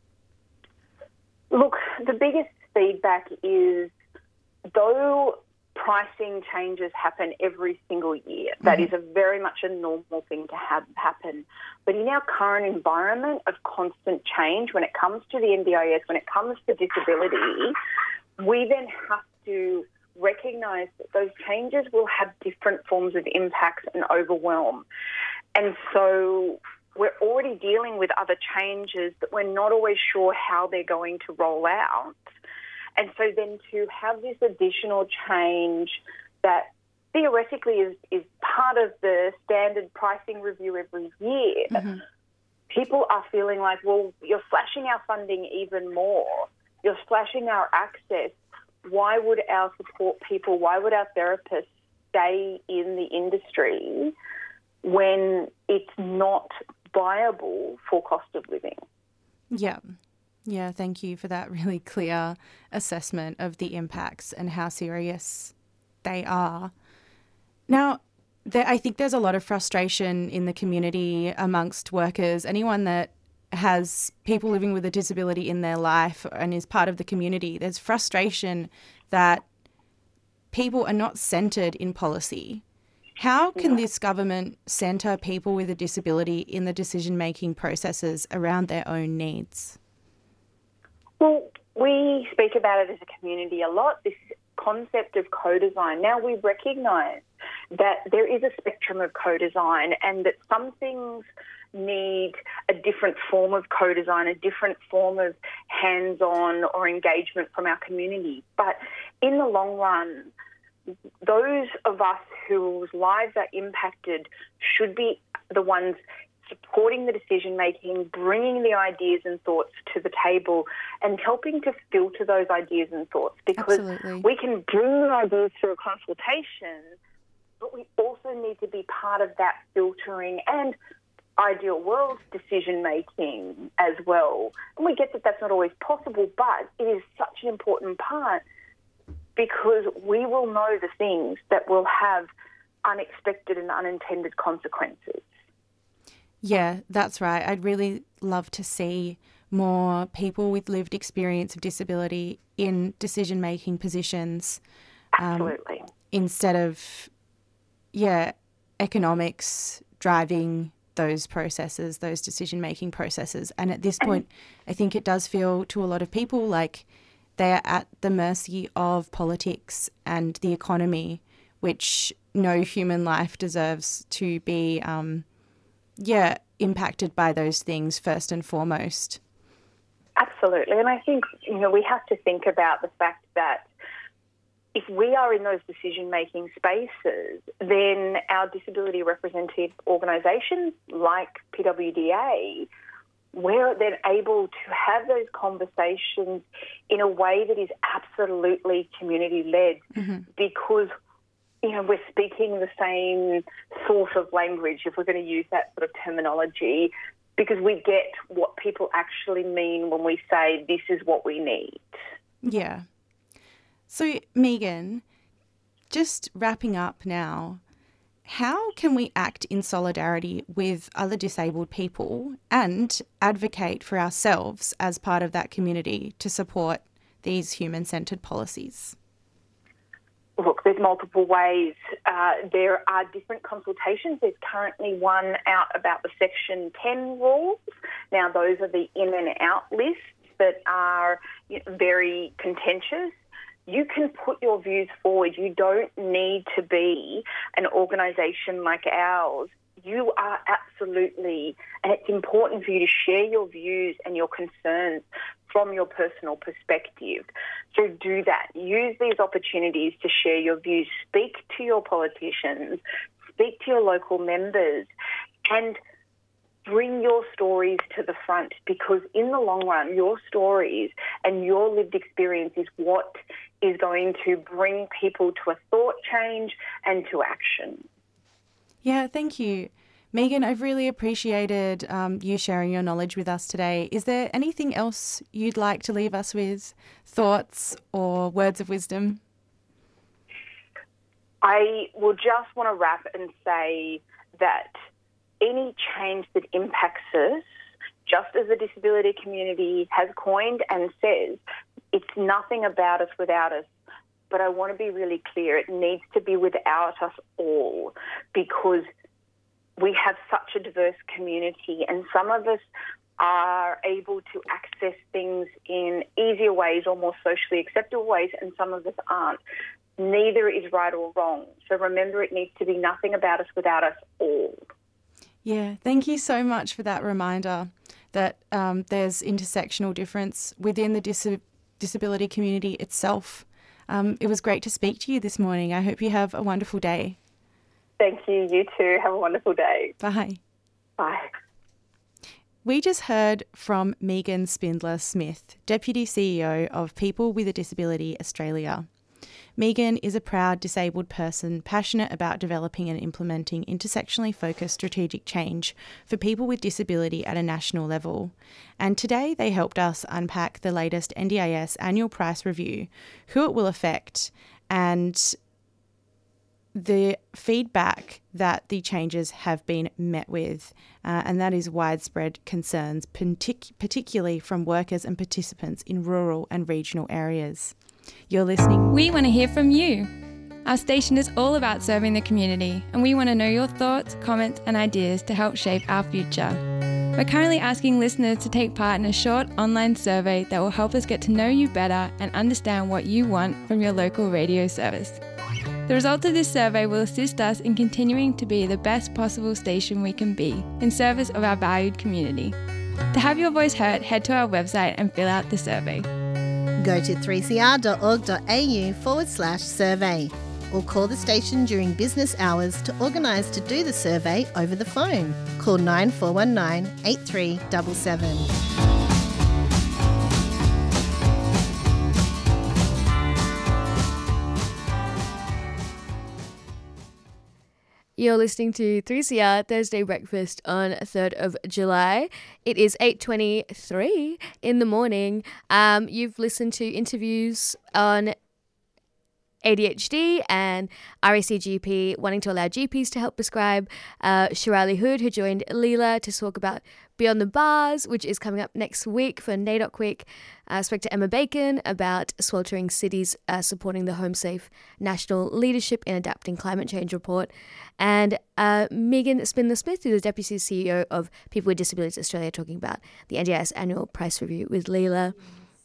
Look, the biggest feedback is, though pricing changes happen every single year, that is very much a normal thing to have happen. But in our current environment of constant change, when it comes to the NDIS, when it comes to disability, we then have to recognise that those changes will have different forms of impacts and overwhelm. And so we're already dealing with other changes that we're not always sure how they're going to roll out. And so then to have this additional change that theoretically is part of the standard pricing review every year, people are feeling like, well, you're slashing our funding even more. You're slashing our access. Why would our support people, why would our therapists stay in the industry when it's not viable for cost of living? Yeah. Yeah, thank you for that really clear assessment of the impacts and how serious they are. Now, I think there's a lot of frustration in the community amongst workers, anyone that has people living with a disability in their life and is part of the community. There's frustration that people are not centred in policy. How can this government centre people with a disability in the decision-making processes around their own needs? Well, we speak about it as a community a lot, this concept of co-design. Now we recognise that there is a spectrum of co-design and that some things need a different form of co-design, a different form of hands-on or engagement from our community. But in the long run, those of us whose lives are impacted should be the ones supporting the decision-making, bringing the ideas and thoughts to the table and helping to filter those ideas and thoughts, because we can bring the ideas through a consultation, but we also need to be part of that filtering and ideal world decision-making as well. And we get that that's not always possible, but it is such an important part because we will know the things that will have unexpected and unintended consequences. Yeah, that's right. I'd really love to see more people with lived experience of disability in decision-making positions. Absolutely. Instead of, economics driving those processes, those decision-making processes. And at this point, I think it does feel to a lot of people like they are at the mercy of politics and the economy, which no human life deserves to be impacted by those things first and foremost. Absolutely. And I think, we have to think about the fact that if we are in those decision-making spaces, then our disability representative organisations like PWDA, we're then able to have those conversations in a way that is absolutely community-led because we're speaking the same sort of language, if we're going to use that sort of terminology, because we get what people actually mean when we say this is what we need. Yeah. So, Megan, just wrapping up now, how can we act in solidarity with other disabled people and advocate for ourselves as part of that community to support these human-centred policies? Look, there's multiple ways. There are different consultations. There's currently one out about the Section 10 rules. Now, those are the in and out lists that are very contentious. You can put your views forward. You don't need to be an organisation like ours. You are absolutely, and it's important for you to share your views and your concerns from your personal perspective. So do that. Use these opportunities to share your views. Speak to your politicians. Speak to your local members and bring your stories to the front, because in the long run, your stories and your lived experience is what is going to bring people to a thought change and to action. Yeah, thank you. Megan, I've really appreciated you sharing your knowledge with us today. Is there anything else you'd like to leave us with, thoughts or words of wisdom? I will just want to wrap and say that any change that impacts us, just as the disability community has coined and says, it's nothing about us without us. But I want to be really clear, it needs to be without us all, because we have such a diverse community and some of us are able to access things in easier ways or more socially acceptable ways, and some of us aren't. Neither is right or wrong. So remember, it needs to be nothing about us without us all. Yeah, thank you so much for that reminder that there's intersectional difference within the disability community itself. It was great to speak to you this morning. I hope you have a wonderful day. Thank you. You too. Have a wonderful day. Bye. Bye. We just heard from Megan Spindler-Smith, Deputy CEO of People with a Disability Australia. Megan is a proud disabled person passionate about developing and implementing intersectionally focused strategic change for people with disability at a national level. And today they helped us unpack the latest NDIS annual price review, who it will affect, and the feedback that the changes have been met with, and that is widespread concerns, particularly from workers and participants in rural and regional areas. You're listening. We want to hear from you. Our station is all about serving the community, and we want to know your thoughts, comments, and ideas to help shape our future. We're currently asking listeners to take part in a short online survey that will help us get to know you better and understand what you want from your local radio service. The results of this survey will assist us in continuing to be the best possible station we can be in service of our valued community. To have your voice heard, head to our website and fill out the survey. Go to 3cr.org.au/survey or call the station during business hours to organise to do the survey over the phone. Call 9419 8377. You're listening to 3CR Thursday Breakfast on 3rd of July. It is 8:23 in the morning. You've listened to interviews on ADHD and RACGP wanting to allow GPs to help prescribe. Shirali Hood, who joined Leela to talk about Beyond the Bars, which is coming up next week for NAIDOC Week. Spoke to Emma Bacon about Sweltering Cities supporting the Home Safe National Leadership in Adapting Climate Change report. And Megan Spindler-Smith, who's the Deputy CEO of People with Disabilities Australia, talking about the NDIS annual price review with Leela.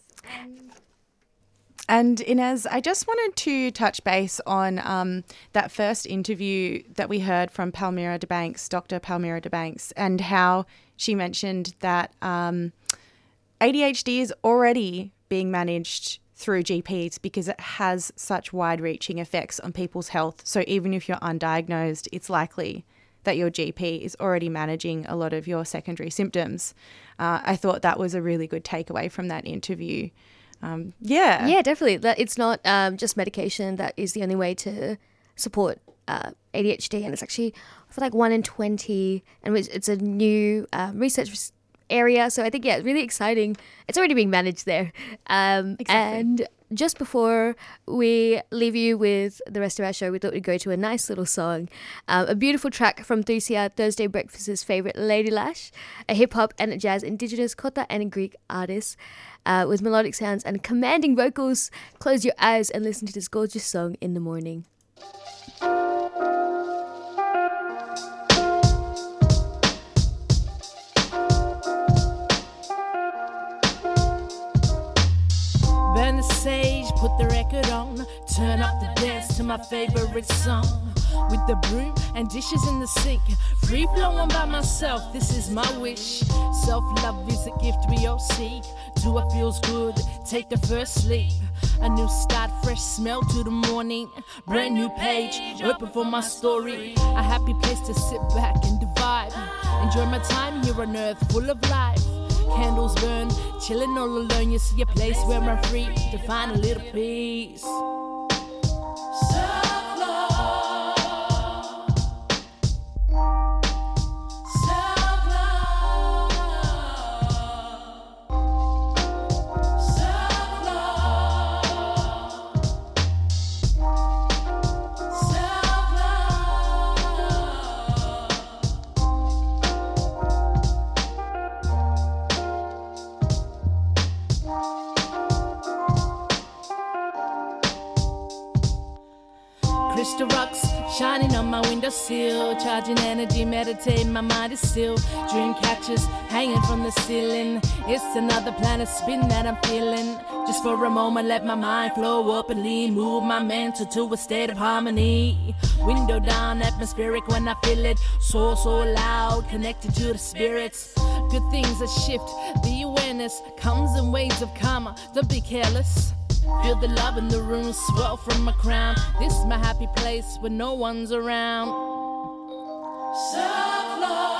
And Inez, I just wanted to touch base on that first interview that we heard from Palmyra DeBanks, Dr. Palmyra DeBanks, and how she mentioned that ADHD is already being managed through GPs because it has such wide-reaching effects on people's health. So even if you're undiagnosed, it's likely that your GP is already managing a lot of your secondary symptoms. I thought that was a really good takeaway from that interview. Yeah, definitely. That it's not just medication that is the only way to support ADHD, and it's actually for like 1 in 20, and it's a new research area. So I think, it's really exciting. It's already being managed there. Exactly. And just before we leave you with the rest of our show, we thought we'd go to a nice little song. A beautiful track from 3CR Thursday Breakfast's favourite Lady Lash, a hip-hop and jazz indigenous Kota and Greek artist with melodic sounds and commanding vocals. Close your eyes and listen to this gorgeous song in the morning. Burn the sage, put the record on, turn up the dance to my favorite song. With the broom and dishes in the sink, free flowing by myself, this is my wish. Self-love is a gift we all seek. Do what feels good, take the first sleep. A new start, fresh smell to the morning. Brand new page, open for my story. A happy place to sit back and vibe. Enjoy my time here on earth, full of life. Candles burn, chilling all alone. You see a place where I'm free to find a little peace. Crystal rocks shining on my windowsill, charging energy, meditating, my mind is still. Dream catchers hanging from the ceiling. It's another planet spin that I'm feeling. Just for a moment, let my mind flow openly, move my mental to a state of harmony. Window down, atmospheric when I feel it. So loud, connected to the spirits. Good things that shift, the awareness comes in waves of karma. Don't be careless. Feel the love in the room swell from my crown. This is my happy place when no one's around. Self-love.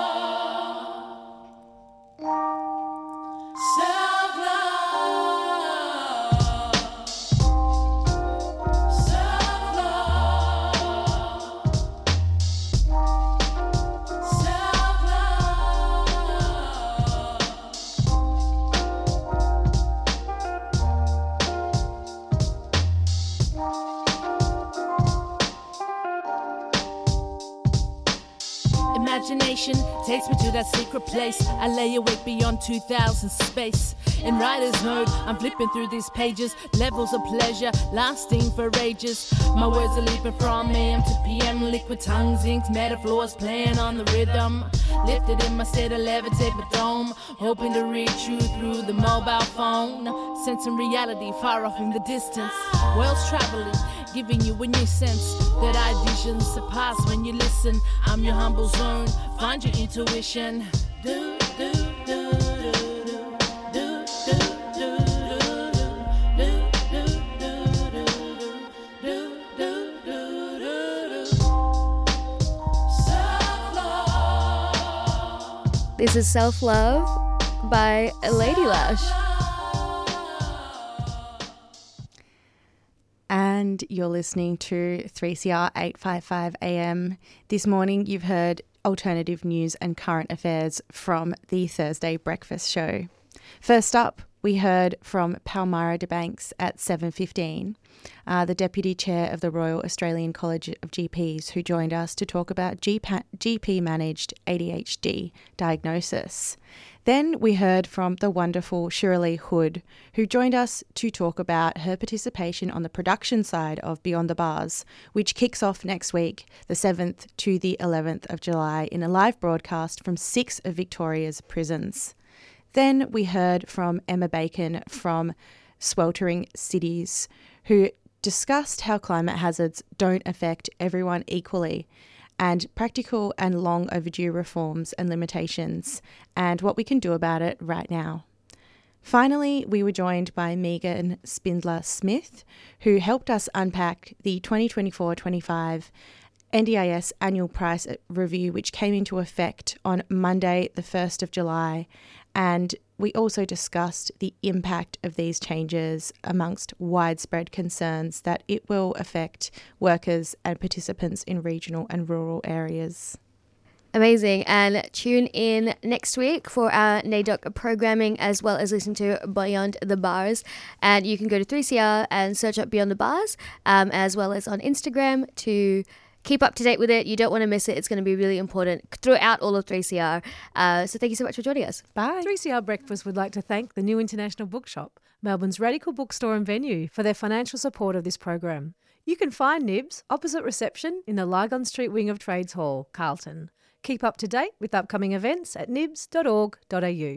Imagination takes me to that secret place. I lay awake beyond 2000 space. In writer's mode, I'm flipping through these pages. Levels of pleasure lasting for ages. My words are leaping from AM to PM. Liquid tongues, inks, metaphors playing on the rhythm. Lifted in my state of levitate my dome. Hoping to read you through the mobile phone. Sensing reality far off in the distance. Worlds traveling, giving you a new sense. That our visions surpass when you listen. I'm your humble zone, find your intuition. Do, do, do, do, do, do, do, This is Self-Love by Lady Lash. And you're listening to 3CR 855 AM. This morning you've heard alternative news and current affairs from the Thursday Breakfast Show. First up, we heard from Palmyra DeBanks at 7:15, the Deputy Chair of the Royal Australian College of GPs, who joined us to talk about GP-managed ADHD diagnosis. Then we heard from the wonderful Shirley Hood, who joined us to talk about her participation on the production side of Beyond the Bars, which kicks off next week, the 7th to the 11th of July, in a live broadcast from 6 of Victoria's prisons. Then we heard from Emma Bacon from Sweltering Cities, who discussed how climate hazards don't affect everyone equally, and practical and long overdue reforms and limitations, and what we can do about it right now. Finally, we were joined by Megan Spindler-Smith, who helped us unpack the 2024-25 NDIS annual price review, which came into effect on Monday, the 1st of July, And we also discussed the impact of these changes amongst widespread concerns that it will affect workers and participants in regional and rural areas. Amazing. And tune in next week for our NAIDOC programming, as well as listen to Beyond the Bars. And you can go to 3CR and search up Beyond the Bars, as well as on Instagram to keep up to date with it. You don't want to miss it. It's going to be really important throughout all of 3CR. So thank you so much for joining us. Bye. 3CR Breakfast would like to thank the New International Bookshop, Melbourne's radical bookstore and venue, for their financial support of this program. You can find Nibs opposite reception in the Lygon Street wing of Trades Hall, Carlton. Keep up to date with upcoming events at nibs.org.au.